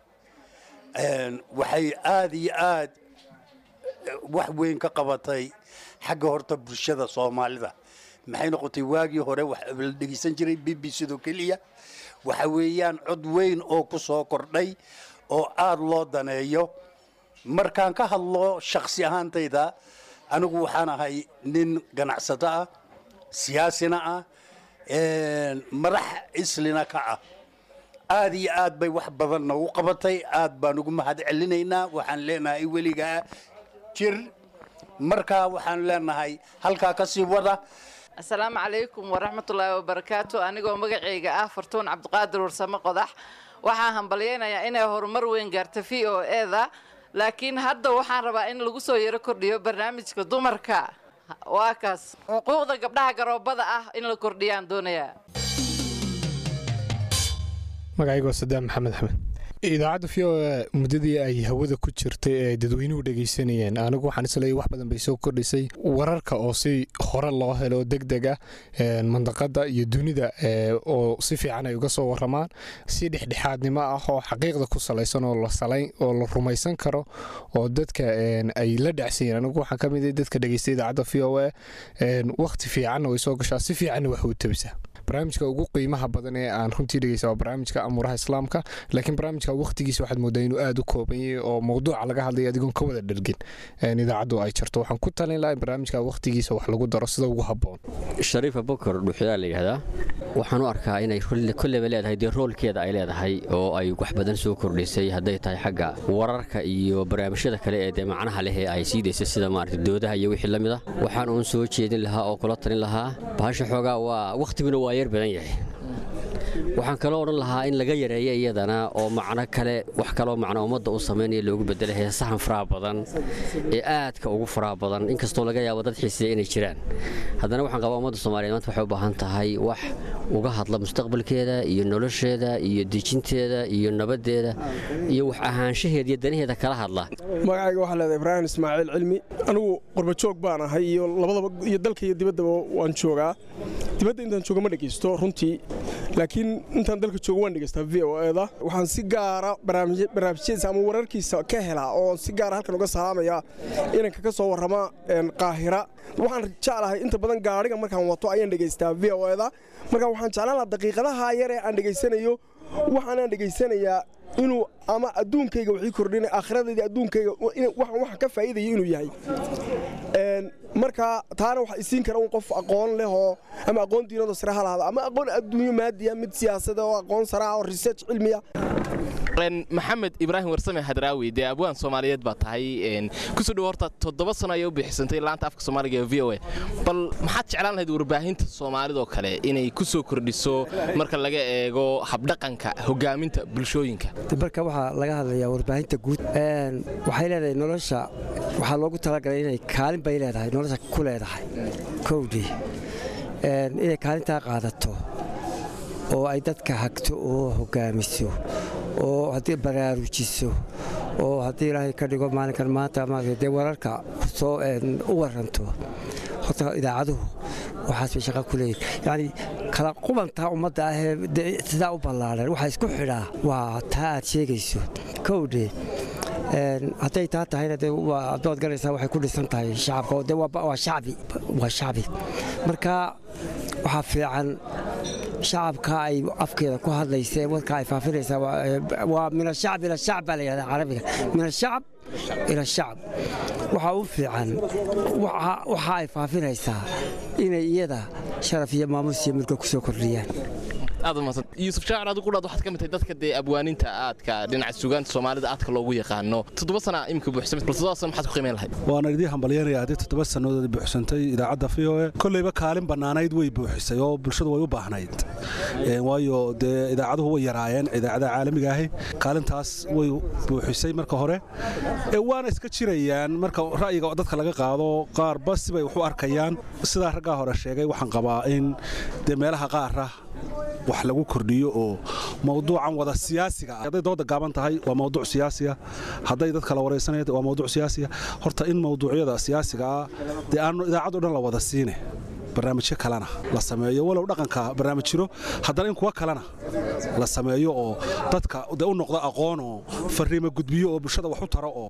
waxay aad iyo aad wax weyn ka qabatay xagga horta bulshada Soomaalida maxay noqotay waagii hore wax la dhageysan jiray BBC-da kaliya waxa weeyaan cod weyn oo ku soo kordhay oo aad loo daneeyo markaan ka hadlo shakhsi ahaantayda anigu waxaan ahay nin ganacsato ah siyaasina ah madax islina ka ah aad iyo aad bay wax badan nagu qabatay aad baan ugu mahad celinaynaa waxaan leenahay weligaa jir markaa waxaan leenahay halkaa ka sii wada السلام عليكم ورحمة الله وبركاته أنا جو مجرد فرتون عبد القادر ورسام قضح وحاهم بلينا يا إنه هرمر وين جرت فيه هذا لكن هذا وحان ربا إن لجوسه يركض برنامج كدومركا واكس حقوق قبلها قرب بدأ إن الكرديان دنيا magacaygu waa Saddam Maxamed Axmed idaacadda VOA muddadii ay hawada ku jirtay ee dadweynuhu dhageysanayeen anigu waxaan isleeyahay wax badan bay soo kordhisay wararka oo si hore loo helo degdeg ah mandaqada iyo dunida oo si fiican ay uga soo waramaan si dhexdhexaadnimo ah oo xaqiiqda ku saleysan oo la rumaysan karo oo dadka ay la dhacsiin anigu waxaan ka mid ah dadka dhageystay idaacadda VOA waqti fiican oo soo gashaa si fiican wax u tabisa barnaamijka ugu qiimaha badan ee aan runtii dhageysto waa barnaamijka amuraha islaamka laakiin barnaamijka waqtigiisa waxaad moodaa inuu aad u kooban yahay oo mowduuca laga hadlayo adigoon ka wada dhergin idaacaddu ay jirto waxaan ku talin lahaa in barnaamijka waqtigiisa wax lagu daro sida ugu habboon shariifa bokor dhuuxyaa la yidhaahdaa waxaan u arkaa inay kulleba leedahay dee roolkeeda ay leedahay oo ay wax badan soo kordhisay hadday tahay xagga wararka iyo barnaamijyada kale ee dee macnaha leh ee ay sii daysay sida maaragtay doodaha iyo wixii la mid ah waxaan uun soo jeedin lahaa oo kula talin lahaa bahasha xoogaa waa waqtiguna waa yar badan yahay waxaan kaloo odhan lahaa in laga yareeyo iyadana oo macno kale wax kaloo macno ummadda u sameynaya loogu bedelo heesahan faraha badan ee aadka ugu faraha badan inkastoo laga yaabo dad xiiseeya inay jiraan haddana waxaan qabaa ummadda Soomaaliyeed maanta waxay u baahan tahay wax uga hadla mustaqbalkeeda iyo nolosheeda iyo dejinteeda iyo nabadeeda iyo wax ahaanshaheeda iyo danaheeda kala hadla magacayga waxaa leedahay Ibrahim Ismaaciil Cilmi anigu qurba joog baan ahay iyo labadaba iyo dalka iyo dibadda waan joogaa dibadda intaan jooga ma dhageysto runtii laakiin intaan dalka joogo waan dhegaystaa VOA-da waxaan si gaara barnaamijyadiisa ama wararkiisa ka helaa oo si gaara halkan uga salaamaya inanka ka soo warrama Qaahira waxaan jeclahay inta badan gaariga markaan wato ayaan dhegaystaa VOA-da marka waxaan jeclaan lahaa daqiiqadaha yar ee aan dhegaysanayo waxaan dhegaysanayaa inuu ama adduunkayga wixii kordhinay aakhiradeeda adduunkayga waxa ka faa'iidayo inuu yahay marka taana waxa isiin kara qof aqoon leh oo ama aqoon diinada sare ha lahaado ama aqoon adduunyo maadiya mid siyaasada oo aqoon sare oo research cilmiya maxamed ibraahim warsame hadraawi dee abwaan Soomaaliyeed baa tahay ku soo dhawaarta 7 sano ay u bixisantay laanta afka Soomaaliga ee VOA bal maxaad jeclaan lahayd warbaahinta Soomaalida oo kale inay ku soo kordhiso marka laga eego habdhaqanka hogaaminta bulshooyinka marka waxa laga hadlayaa warbaahinta guud waxay leedahay nolosha waxa loogu talagalay inay kaalin bay leedahay nolosha ku leedahay kowdii inay kaalinta qaadato oo ay dadka hagto oo hogaamiso oo haddii baraarujiso oo haddii ilaahay ka dhigo maalinkan maanta dee wararka soo u waranto horta idaacaduhu waxaas bay shaqo ku leeyihin yacni kala qubantaa ummadda ahee sidaa u ballaaran waxa isku xidhaa waa taa aad sheegayso kowdhe hadday taa tahayna dee adood galaysaa waxay ku dhisan tahay shacabka oo dee waa shacbi marka waxaa fiican shacabka ay afkeeda ku hadlaysay warka ay faafinaysaa waa min ashacb ila shacb baa la yidhahdaa carabiga min ashacb ila shacb waxaa u fiican waxa ay faafinaysaa inay iyada sharaf iyo maamuus iyo milka ku soo kordhiyaan Yusuf Shaacir adigu quraad waxaad ka mid tahay dadka dee abwaaninta aadka dhinaca suugaanta Soomaalida aadka loogu yaqaano 7 sano imka buuxsamay bal 7 sano maxaad ku qiimeyn lahayd waan idin hambalyeynaya 7 sanadood buuxsantay idaacadda VOA kullayba kaalin banaanayd way buuxisay oo bulshadu way u baahnayd waayo dee idaacaduhu way yaraayeen idaacada caalamiga ah kaalintaas way buuxisay marka hore waana iska jirayaan marka ra'yiga dadka laga qaado qaar bas bay wax u arkayaan sida ragga hore sheegay waxaan qabaa in dee meelaha qaar wax lagu kordhiyo oo mawduucan wada siyaasiga haday dooda gaaban tahay waa mawduuc siyaasi ah haday dad kala wareysanayaan waa mawduuc siyaasi ah horta in mawduucyada siyaasiga ah dee aan idaacad oo dhan la wada siine barnaamijyo kalena la sameeyo walow dhaqanka barnaamij jiro haddana in kuwa kalena la sameeyo oo dadka dee u noqdo aqoon oo fariimo gudbiyo oo bulshada wax u taro oo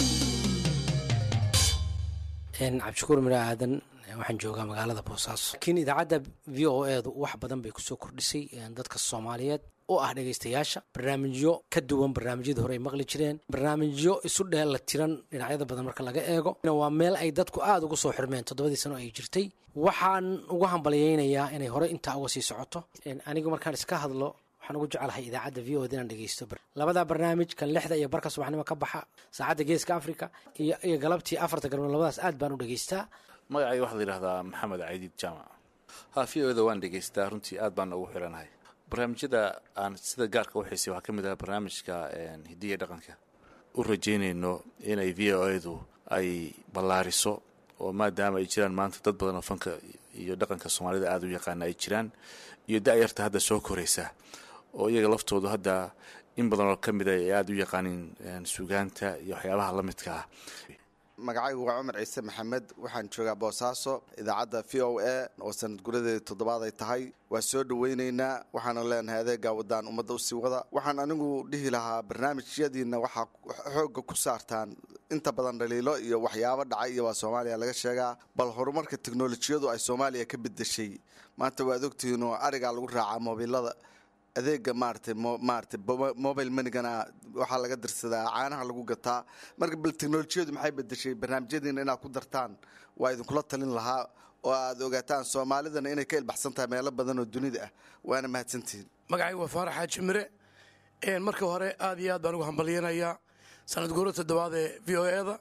cabdishakuur mira aadan waxaan joogaa magaalada Boosaaso laakiin idaacadda VOA-du wax badan bay ku soo kordhisay dadka Soomaaliyeed oo ah dhageystayaasha barnaamijyo ka duwan barnaamijyada hore ay maqli jireen barnaamijyo isu dheelatiran dhinacyada badan marka laga eego waa meel ay dadku aad ugu soo xirmeen 7 sano ay jirtay waxaan ugu hambalyeeynayaa inay hore intaa uga sii socoto anigu markaan iska hadlo waxaan ugu jecelahay idaacadda VOA-da inaan dhageysto labada barnaamij kan 6 iyo barka subaxnimo ka baxa saacadda geeska Afrika iyo galabtii 4 galabnimo labadaas aad baan u dhageystaa magacay waxa la yiraahdaa Maxamed Caydid Jaamac VOA-da waan dhageystaa runtii aad baan ugu xiranahay barnaamijyada aan sida gaarka u xiisay waxa kamid ah barnaamijka hidiye dhaqanka u rajeynayno inay VOA-du ay ballaariso oo maadaama ay jiraan maanta dad badan oo fanka iyo dhaqanka Soomaalida aad u yaqaan ay jiraan iyo da'yarta hadda soo koreysa oo iyaga laftoodu hadda in badan oo kamid ah aad u yaqaanin suugaanta iyo waxyaabaha la midka ah magacaygu waa Cumar Ciise Maxamed waxaan joogaa Boosaaso idaacadda VOA oo sanad guradeeda 7 ay tahay waa soo dhaweynaynaa waxaan leenahay adeega wadaan ummadda u sii wada waxaan anigu dhihi lahaa barnaamijyadiina waxa xoog ku saartaan inta badan dhaliilo iyo waxyaabo dhacay iyo waa Soomaaliya laga sheegaa bal horumarka tiknoolajiyadu ay Soomaaliya ka bedeshay maanta waad ogtihiin oo ariga lagu raacaa mobilada adeega maartay mobile money-gana waxa laga dirsadaa caanaha lagu gataa marka bal teknoolajiyadu maxay bedeshay barnaamijyadiina inaad ku dartaan waa idinkula talin lahaa oo aad ogaataan Soomaalidana inay ka ilbaxsan tahay meelo badan oo dunida ah waana mahadsantihiin magacaygu waa Faarax Xaaji Mire marka hore aad iyo aad baan ugu hambalyeeynaya sanad guurada 7 ee VOA-da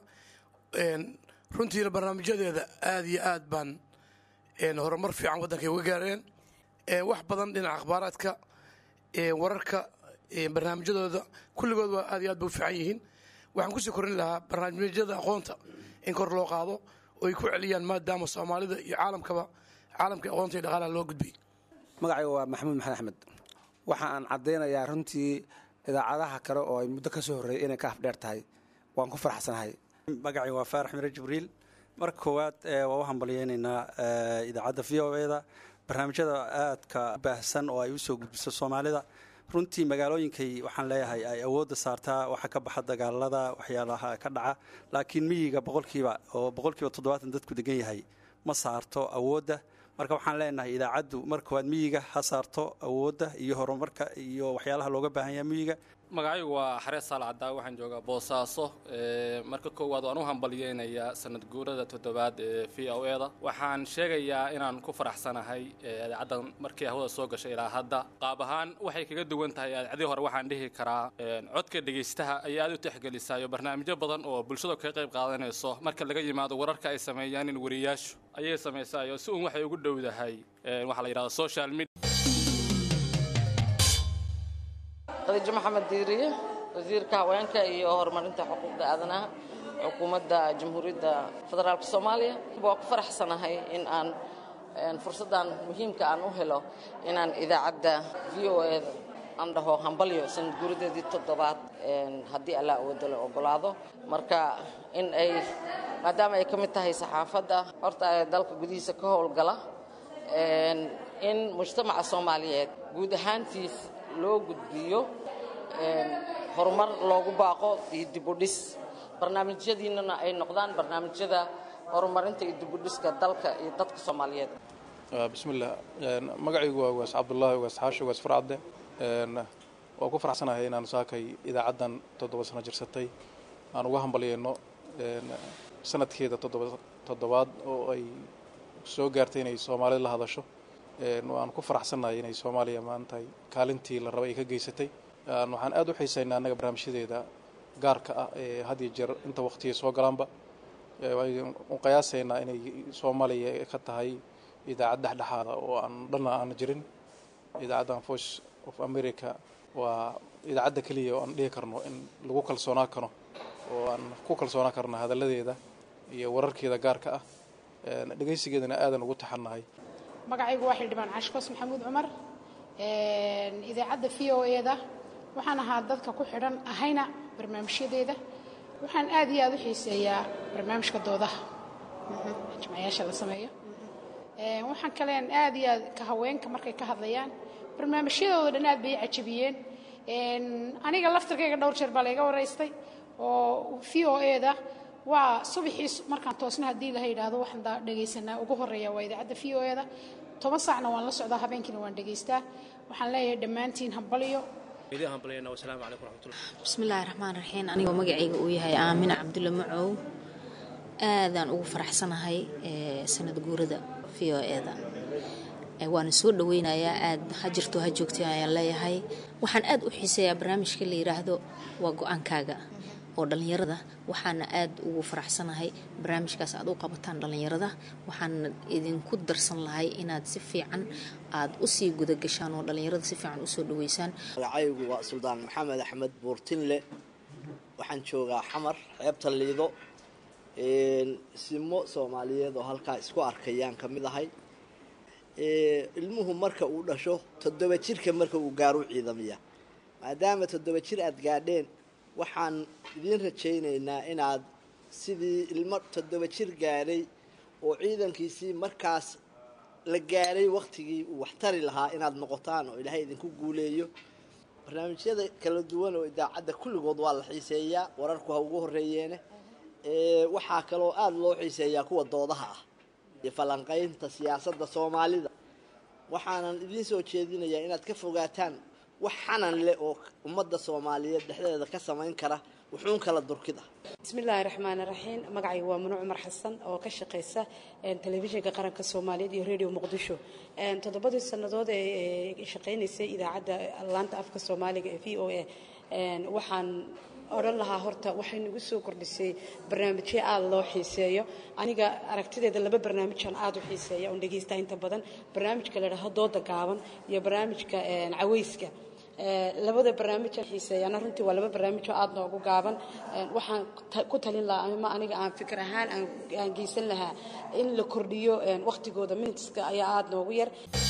runtiina barnaamijyadeeda aad iyo aad baan horumar fiican waddanka uga gaareen wax badan dhinaca akhbaaraadka wararka barnaamijyadooda kulligood waa aad iyo aad bay u fiican yihiin waxaan kusii korin lahaa barnaamijyada aqoonta in kor loo qaado oo ay ku celiyaan maadaama Soomaalida iyo caalamka aqoonta iyo dhaqaalaha loo gudbiyay magacayga waa Maxamuud Maxamed Axmed waxa aan cadeynayaa runtii idaacadaha kale oo ay muddo ka soo horeeyay inay ka afdheer tahay waan ku faraxsanahay magacayga waa Faarax Mire Jibriil marka koowaad waa u hambalyeynaa idaacadda VOA-da barnaamijyada aadka baahsan oo ay u soo gudbiso soomaalida runtii magaalooyinkay waxaan leeyahay ay awoodda saartaa waxa ka baxa dagaalada waxyaalaha ka dhaca laakiin miyiga boqolkiiba 70 dadku degan yahay ma saarto awoodda marka waxaan leenahay idaacaddu markoowaad miyiga ha saarto awoodda iyo horumarka iyo waxyaalaha looga baahan yahay miyiga magacaygu waa xarees saalcaddaa waxaan joogaa boosaaso marka koowaad waan u hambalyeynayaa sanad guurada 7aad ee VOA-da waxaan sheegayaa inaan ku faraxsanahay idaacaddan markii hawada soo gashay ilaa hadda qaab ahaan waxay kaga duwan tahay idaacadii hore waxaan dhihi karaa codka dhegaystaha ay aad u tixgelisaayo barnaamijyo badan oo bulshada kaga qayb qaadanayso marka laga yimaado wararka ay sameeyaan in wariyaashu ayay sameysaayo si uun waxay ugu dhowdahay waxa la yiraahdo social media khadiijo maxamed diiriye wasiirka haweenka iyo horumarinta xuquuqda aadanaha xukuumadda jamhuuriyadda federaalka soomaaliya waa ku faraxsanahay in aan fursaddan muhiimka aan u helo inaan idaacadda VOA aan dhaho hambalyo sanad guuradeedii 7aad haddii alla awoodo la ogolaado marka in ay maadaama ay ka mid tahay saxaafadda horta ay dalka gudihiisa ka howlgala in mujtamaca soomaaliyeed guud ahaantiis loo gudbiyo horumar loogu baaqo iyo dib u dhis barnaamijyadiinana ay noqdaan barnaamijyada horumarinta iyo dib u dhiska dalka iyo dadka Soomaaliyeed bismillah magacaygu waa Waas Cabdullaahi Waas Xaasho Waas Farcade waa ku faraxsanahay inaan saakay idaacaddan 7 sano jirsatay aan uga hambalyeeno sanadkeeda 7aad oo ay soo gaartay inay Soomaalida la hadasho waan ku faraxsanahay inay Soomaaliya maanta kaalintii la rabay ka geysatay waxaan aad u xiiseynaa anaga barnaamijyadeeda gaarka ah ee had iyo jeer inta waqtiga soo galaanba waan qiyaasaynaa inay Soomaaliya ka tahay idaacad dhexdhexaad oo aan dhanna aan jirin idaacaddan Voice of America waa idaacadda kaliya oo aan dhihi karno in lagu kalsoonaa karo oo aan ku kalsoonaa karno hadalladeeda iyo wararkeeda gaarka ah dhageysigeedana aadan ugu taxanahay magacaygu waa xildhibaan Cashkos Maxamuud Cumar idaacadda VOA-da waxaan ahaa dadka ku xidhan ahayna barnaamijyadeeda waxaan aad iyo aad u xiiseeyaa barnaamijka doodaha jamacayaasha la sameeyo waxaan kaleen aad iyo aad ka haweenka markay ka hadlayaan barnaamijyadooda dhan aad bay cajabiyeen aniga laftirkayga dhowr jeer baa layga waraystay oo VOA-da waa subaxii markaan toosna haddii la yidhaahdo waxaan dhegaysanaa ugu horeeya waa idaacadda VOA-da 10 saacna waan la socdaa habeenkiina waan dhegaystaa waxaan leeyahay dhammaantiin hambalyo bismillaahi raxmaan raxiim anigoo magacayga uu yahay aamina cabdulla macow aadaan ugu faraxsanahay sanad guurada VOA-da waana soo dhaweynayaa aad ha jirto ha joogtay ayaan leeyahay waxaan aad u xiiseeyaa barnaamijka la yiraahdo waa go'aankaaga oo dhalinyarada waxaana aad ugu faraxsanahay barnaamijkaas aad u qabataan dhalinyarada waxaan idinku darsan lahay inaad si fiican aad u sii guda gashaan oo dhalinyarada si fiican u soo dhaweysaan magacaygu waa Suldaan Maxamed Axmed Buurtinle waxaan joogaa Xamar xeebta Liido simo Soomaaliyeed oo halka isku arkayaan kamid ahay ilmuhu marka uu dhasho 7 jirka marka uu gaaro ciidamiya maadaama 7 jir aad gaadheen waxaan idin rajaynaynaa inaad sidii ilmo 7 jir gaaray oo ciidankiisii markaas la gaaray waqtigii uu waxtari lahaa inaad noqotaan oo Ilaahay idinku guuleeyo barnaamijyada kala duwan oo idaacadda kulligood waa la xiiseeyaa wararku ha ugu horeeyeen waxaa kaloo aad loo xiiseeyaa kuwa doodaha ah iyo falanqaynta siyaasadda Soomaalida waxaanan idin soo jeedinayaa inaad ka fogaataan wax xanan leh oo ummadda Soomaaliyeed dhexdeeda ka samayn kara wuxuun kala durkida bismillaahi raxmaani raxiim magacaygu waa Manu Cumar Xasan oo ka shaqeysa telefishinka qaranka Soomaaliyeed iyo radio Muqdisho 7 sanadood ee shaqeynaysay idaacadda laanta afka Soomaaliga ee VOA waxaan oran lahaa horta waxay nagu soo kordhisay barnaamijyo aad loo xiiseeyo aniga aragtideeda 2 barnaamijaan aad u xiiseeyo oo dhageystaa inta badan barnaamijka la yiraahdo dooda gaaban iyo barnaamijka caweyska labada barnaamij xiiseeyana runtii waa 2 barnaamij oo aad noogu gaaban waxaan ku talin lahaa ama aniga aan fikir ahaan aan geysan lahaa in la kordhiyo waqtigooda minuteska ayaa aad noogu yar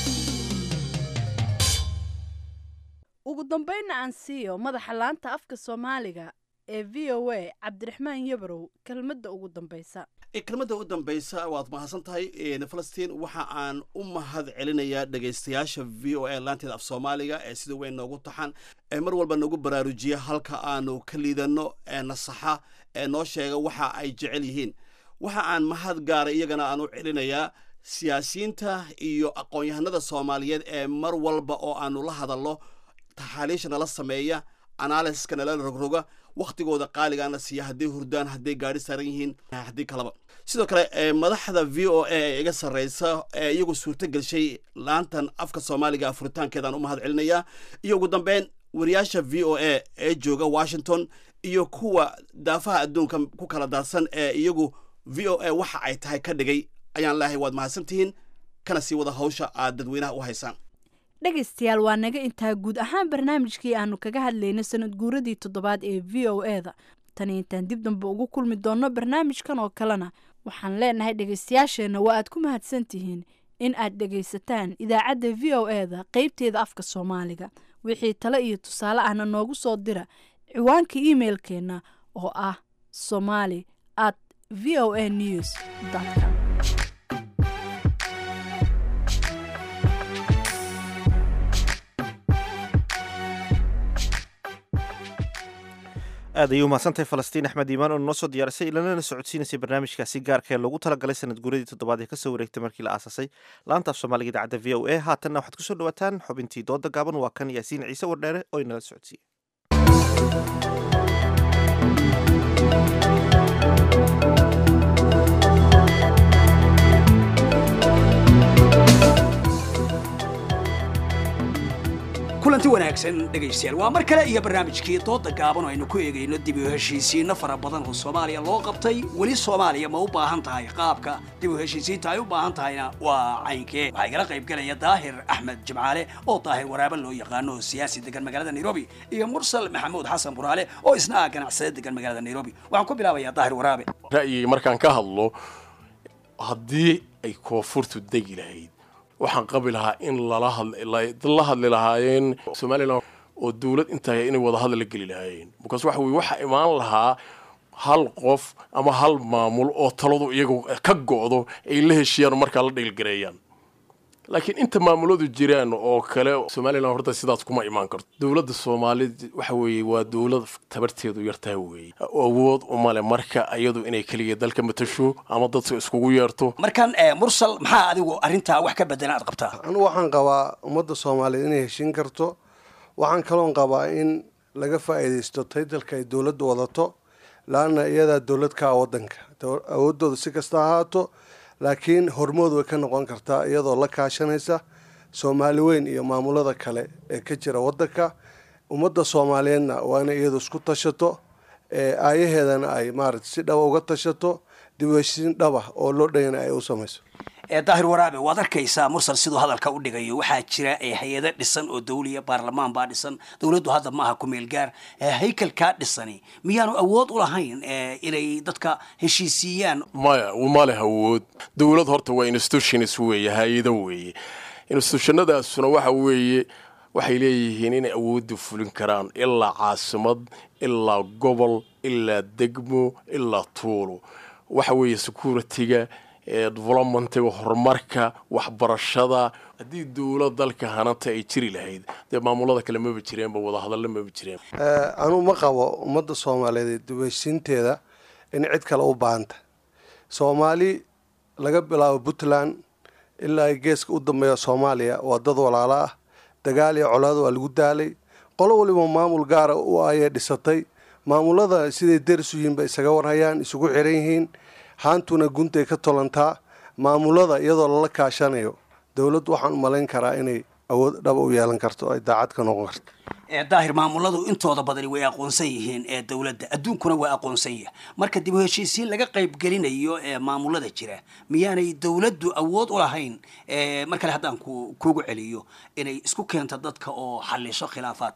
ugu dambeynna aan siiyo madaxa laanta afka Soomaaliga ee VOA Cabdiraxmaan Yabrow kelmadda ugu dambaysa kelmadda u dambaysa waad mahadsan tahay falastiin waxa aan u mahad celinayaa dhegaystayaasha v o a laanteeda af soomaaliga ee sida weyn noogu taxan ee mar walba noogu baraarujiya halka aanu ka liidano nasaxa noo sheega waxa ay jecel yihiin waxa aan mahad gaara iyagana aan u celinayaa siyaasiyiinta iyo aqoon-yahanada soomaaliyeed ee mar walba oo aanu la hadalno taxaaliisha nala sameeya analysiska nala rogroga waqtigooda qaaligaana siiya hadday hurdaan hadday gaari saaran yihiin haddii kaleba sidoo kale madaxda v o a ee iga sarreysa ee iyagu suurto gelshay laantan afka soomaaliga afuritaankeedaan u mahad celinayaa iyo ugu dambeyn wariyaasha v o a ee jooga washington iyo kuwa daafaha adduunka ku kala daadsan ee iyagu v o a waxa ay tahay ka dhigay ayaan leehay waad mahadsantihiin kana sii wada hawsha aad dadweynaha u haysaan dhegaystayaal waa naga intaa guud ahaan barnaamijkii aanu kaga hadlayno sanad guuradii 7aad ee v o a-da tani intaan dib dambe ugu kulmi doonno barnaamijkan oo kalena waxaan leenahay dhegaystayaasheenna waa aad ku mahadsan tihiin in aad dhegaysataan idaacadda v o a-da qaybteeda afka soomaaliga wixii talo iyo tusaale ahna noogu soo dira ciwaanka emailkeenna oo ah somali@voanews.com aad ayay umahadsantahay falastiin axmed iimaan oo noo soo diyaarisay ilanana socodsiinaysay barnaamijkaasi gaarka ee loogu talagalay sanad guuradii 7aad ee kasoo wareegtay markii la aasaasay laanta af soomaaliga idaacadda v o a haatanna waxaad kusoo dhawaataan xubintii dooda gaaban waa kan yaasiin ciise wardheere oo inala socodsiiyey kulanti wanaagsan dhegaystayaal waa mar kale iyo barnaamijkii dooda gaaban oo aynu ku eegayno dib u heshiisiinno fara badan oo Soomaaliya loo qabtay wali Soomaaliya ma u baahan tahay qaabka dib u heshiisiinta ay u baahan tahayna waa caynkee waxaa igala qayb galaya Daahir Axmed Jimcaale oo Daahir Waraabe loo yaqaano siyaasi degan magaalada Nairobi iyo Mursal Maxamuud Xasan Buraale oo isna ganacsade degan magaalada Nairobi waxaan ku bilaabayaa Daahir Waraabe ra'yi markaan ka hadlo haddii ay koonfurtu degi lahayd waxaan qabi lahaa in la hadli lahaayeen Somaliland oo dawlad intaay inay wada hadal la geli lahaayeen because waxa imaan lahaa hal qof ama hal maamul oo taladu iyagu ka go'do ay la heshiyaan marka la dhilgareeyaan laakiin inta maamuladu jiraan oo kale Somaliland horta sidaas kuma imaan karto dawladda Soomaaliyeed waxa weeye waa dawlad tabarteedu yartahay weeye awood uma leh marka iyadu inay kaliya dalka matasho ama dadka iskugu yeerto markan Mursal maxaa adigu arinta wax ka bedelan aad qabtaa anu waxaan qabaa ummadda Soomaaliyeed inay heshin karto waxaan kaloon qabaa in laga faa'iideysto taydalka ay dawladdu wadato laana iyada dawladka wadanka awoodooda si kasta ahaato laakiin hormood way ka noqon kartaa iyadoo la kaashanaysa Soomaali weyn iyo maamulada kale ee ka jira wadanka ummadda Soomaaliyeedna waa inay iyadu isku tashato aayaheedana ay maaragtay si dhab uga tashato dib u heshiisiin dhab ah oo loo dhayna ay u samayso Daahir Waraabe waad arkaysaa Mursal sidoo hadalka u dhigayo waxaa jira hay'ado dhisan oo dawliya baarlamaan baa dhisan dawladdu hadda maaha ku meel gaar haykalka dhisani miyaanu awood u lahayn inay dadka heshiisiyaan ma leh awood dawlad horta waa institutions weeye hay'ado weeye institutionadaasuna waxa weeye waxay leeyihiin inay awoodda fulin karaan ilaa caasimad ilaa gobol ilaa degmo ilaa tuulo waxa weeye security-ga development-ga horumarka waxbarashada haddii dawlad dalka hananta ay jiri lahayd dee maamulada kale maba jireenba wada hadalla maba jireen anu ma qabo ummadda Soomaaliyeed dib u heshiinteeda in cid kale u baahanta Soomaali laga bilaabo Puntland ilaa geeska u dambeeya Soomaaliya waa dad walaalo ah dagaal iyo colaad waa lagu daalay qolo waliba maamul gaar ah oo ay dhisatay maamulada sidii deris u yihiin bay isaga warhayaan isugu xiran yihiin haantuna guntay ka tolantaa maamulada iyadoo la kaashanayo dawladdu waxaan u malayn karaa inay awood dhab u yeelan karto ay daacad ka noqon karto Daahir maamuladu intooda badani way aqoonsan yihiin dawladda adduunkuna waa aqoonsan yahay marka dib u heshiisiin laga qayb gelinayo maamulada jira miyaanay dawladdu awood u lahayn markale haddaan kuugu celiyo inay isku keento dadka oo xalliso khilaafaadka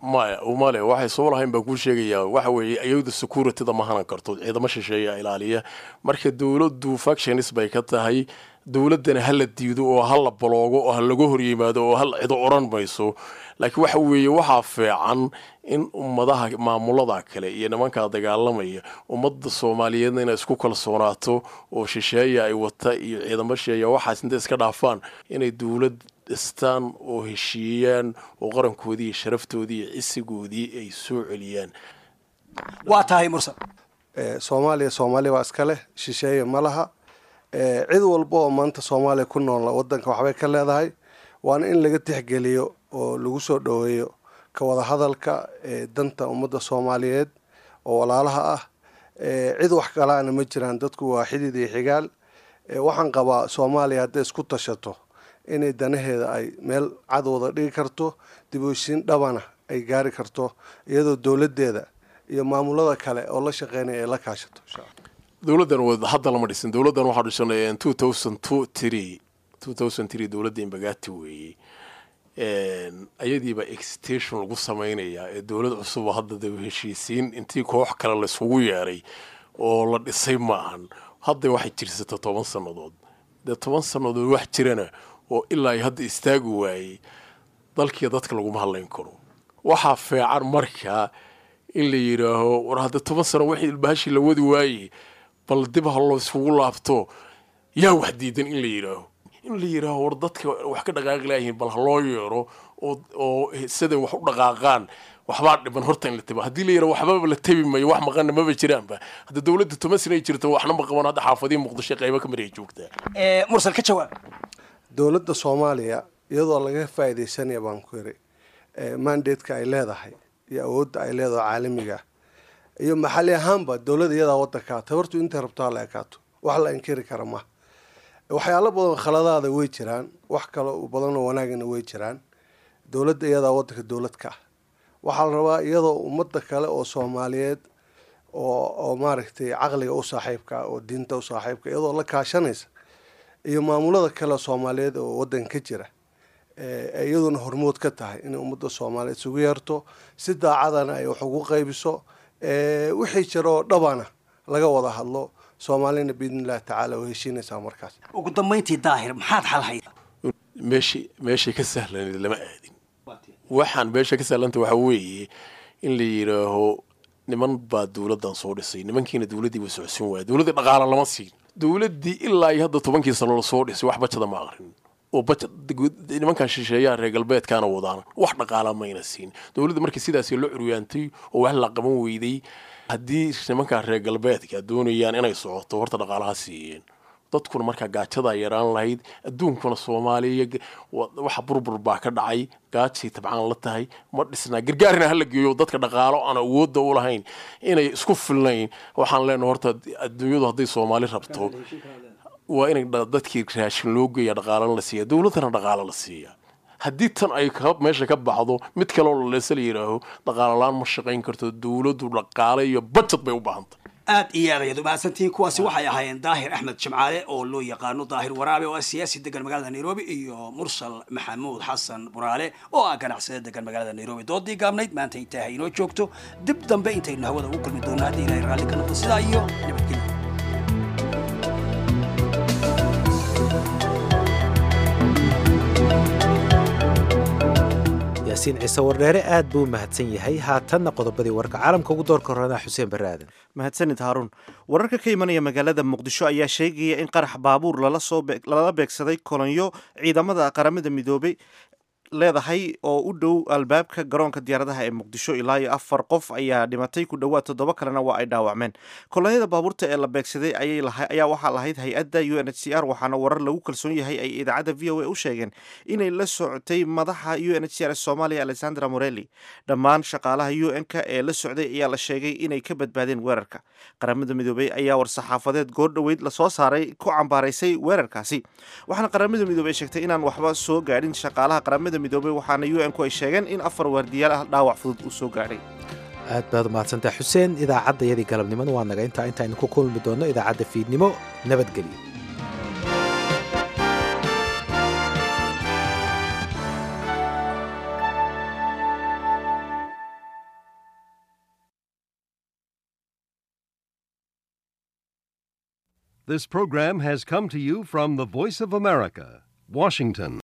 maya umale waxay soo lahayn baan kuu sheegayaa waxa weeye ayada securityda ma hanan karto ciidamo shisheeya ilaaliya marka dowladdu factionist bay ka tahay dowladdana hala diido oo hala baloogo oo laga hor yimaado oo hal cido oran mayso laakiin waxa weeye waxaa fiican in ummadaha maamulada kale iyo nimanka dagaalamaya ummadda Soomaaliyeedna inay isku kalsoonaato oo shisheeya ay wata iyo ciidamo shisheeya waxaas inta iska dhaafaan inay dowlad istaan oo heshiiyaan oo qarankoodii sharaftoodii cisigoodii ay soo celiyaan waa tahay mursal Soomaaliya waa iska leh shisheeya malaha cid walba oo maanta Soomaaliya ku nool wadanka waxbay ka leedahay waana in laga tixgeliyo oo lagu soo dhaweeyo ka wada hadalka danta ummadda Soomaaliyeed oo walaalaha ah cid wax kalaana ma jiraan dadku waa xidid iyo xigaal waxaan qabaa Soomaaliya hadday isku tashato inay danaheeda ay meel cadowda dhigi karto dib u heshiin dhabana ay gaari karto iyadoo dowladeeda iyo maamulada kale oo la shaqeynaya ay la kaashato dowladdan hadda lama dhisin dowladdan waxaa dhishanay 2003 dowladda Imbagati weeyey ayadiiba extension lagu samaynayaa ee dowlad cusub hadda dib u heshiisiin intii koox kale la isugu yeeray oo la dhisay maahan hadda waxay jirsatay 10 sanadood 10 sanadood wax jirana oo ilaa ay hadda istaagi waayey dalkii dadka laguma hadlayn karo waxaa fiican markaa in la yidhaaho war hadda 10 sano wixii ilbaashi la wadi waayey bal dib ha loo isugu laabto yaa wax diidan in la yidhaaho war dadka wax ka dhaqaaqi lahayn bal ha loo yeero oo sida wax u dhaqaaqaan waxbaa dhiban horta in la tabo haddii la yidhaho waxbaba la tabi mayo wax maqanna maba jiraanba hadda dowladda 10 sano ay jirto waxna ma qaban hadda xaafadii Muqdisho qaybo ka maray joogtaa mursal ka jawaab dowladda Soomaaliya iyadoo laga faa'iideysanaya baan ku yiri mandate-ka ay leedahay iyo awoodda ay leedahay caalamiga iyo maxalli ahaanba dowladda iyada wadanka tabartu inta rabtaa la ekaato wax la inkiri kara ma waxyaalo badan khaladaada way jiraan wax kale oo badan oo wanaagna way jiraan dowladda iyada wadanka dowladka waxa la rabaa iyadoo ummadda kale oo Soomaaliyeed oo maaragtay aqliga u saaxiibka oo diinta u saaxiibka iyadoo la kaashanaysa iyo maamulada kale Soomaaliyeed oo wadanka jira iyaduna hormood ka tahay in ummadda Soomaaliyeed isugu yeerto si daacadana ay wax ugu qaybiso wixii jiro dhabana laga wada hadlo Soomaalina biidnillah tacaala oo heshiinaysa markaas ugu dambeyntii daahir maxaad xalhay meeshii ka sahlan lama aadin waxaan meesha ka sahlanta waxa weeye in la yiraaho niman baa dowladdan soo dhisay nimankiina dowladdii way socodsin waayay dowladda dhaqaale lama siin dowladdii ilaa ay hadda 10 sano la soo dhisay wax bajada ma aqrin oo bajad nimankan shisheeyaha reer galbeedkaana wadaan wax dhaqaale ma ayna siin dowladda markii sidaas loo curyaantay oo wax la qaban weyday haddii nimankan reer galbeedka doonayaan inay socoto horta dhaqaalaha siiyeen dadkuna markaa gaajada yaraan lahayd adduunkuna Soomaaliya waxa burbur baa ka dhacay gaajii tabcaan la tahay ma dhisna gargaarina hal geeyo dadka dhaqaalo aan awood u lahayn inay isku filnayn waxaan leenahay horta adduunyadu haday Soomaali rabto waa inay dadkii raashin loo geeyo dhaqaalo la siiyo dowladana dhaqaalo la siiyo haddii tan ay meesha ka baxdo mid kale oo la yiraaho dhaqaalo laan ma shaqayn karto dowladdu dhaqaale iyo budget bay u baahantahay aad iyo aad ayaad u mahadsantihiin kuwaasi waxay ahaayeen daahir axmed jimcaale oo loo yaqaano daahir waraabe oo ah siyaasi degan magaalada Nairobi iyo mursal maxamuud xasan buraale oo ah ganacsade degan magaalada Nairobi doodii gaabnayd maanta intahay inoo joogto dib dambe intaynu hawada ugu kulmi doonaa haddii ilaahay raalli ka noqdo sidaa iyo nabadgelyo yaasiin ciise wardheere aad buu mahadsan yahay haatanna qodobadii warka caalamka ugu doorka horena xuseen barre aadan mahadsanid haaruun wararka ka imanaya magaalada muqdisho ayaa sheegaya in qarax baabuur lala beegsaday kolonyo ciidamada qaramada midoobay leedahay oo u dhow albaabka garoonka diyaaradaha ee muqdisho ilaa iyo 4 qof ayaa dhimatay ku dhawaad 7 kalena waa ay dhaawacmeen kolonyada baabuurta ee la beegsaday ayaa waxaa lahayd hay-adda UNHCR waxaana warar lagu kalsoon yahay ay idaacadda VOA u sheegeen inay la socotay madaxa UNHCR Soomaaliya Alexandra Morelli dhammaan shaqaalaha UN-ka ee la socday ayaa la sheegay inay ka badbaadeen weerarka qaramada midoobay ayaa war-saxaafadeed goordhoweyd lasoo saaray ku cambaaraysay weerarkaasi waxaana qaramada midoobay sheegtay inaan waxba soo gaadhin shaqaalaha qaramada midoobay waxaana UN-ku ay sheegeen in 4 waardiyaal ah dhaawac fudud uu soo gaadhay aad baad mahadsantahay xuseen idaacaddayadii galabnimona waa naga intaaynu ku kulmi doonno idaacadda fiidnimo nabadgelyo This program has come to you from the Voice of America, Washington.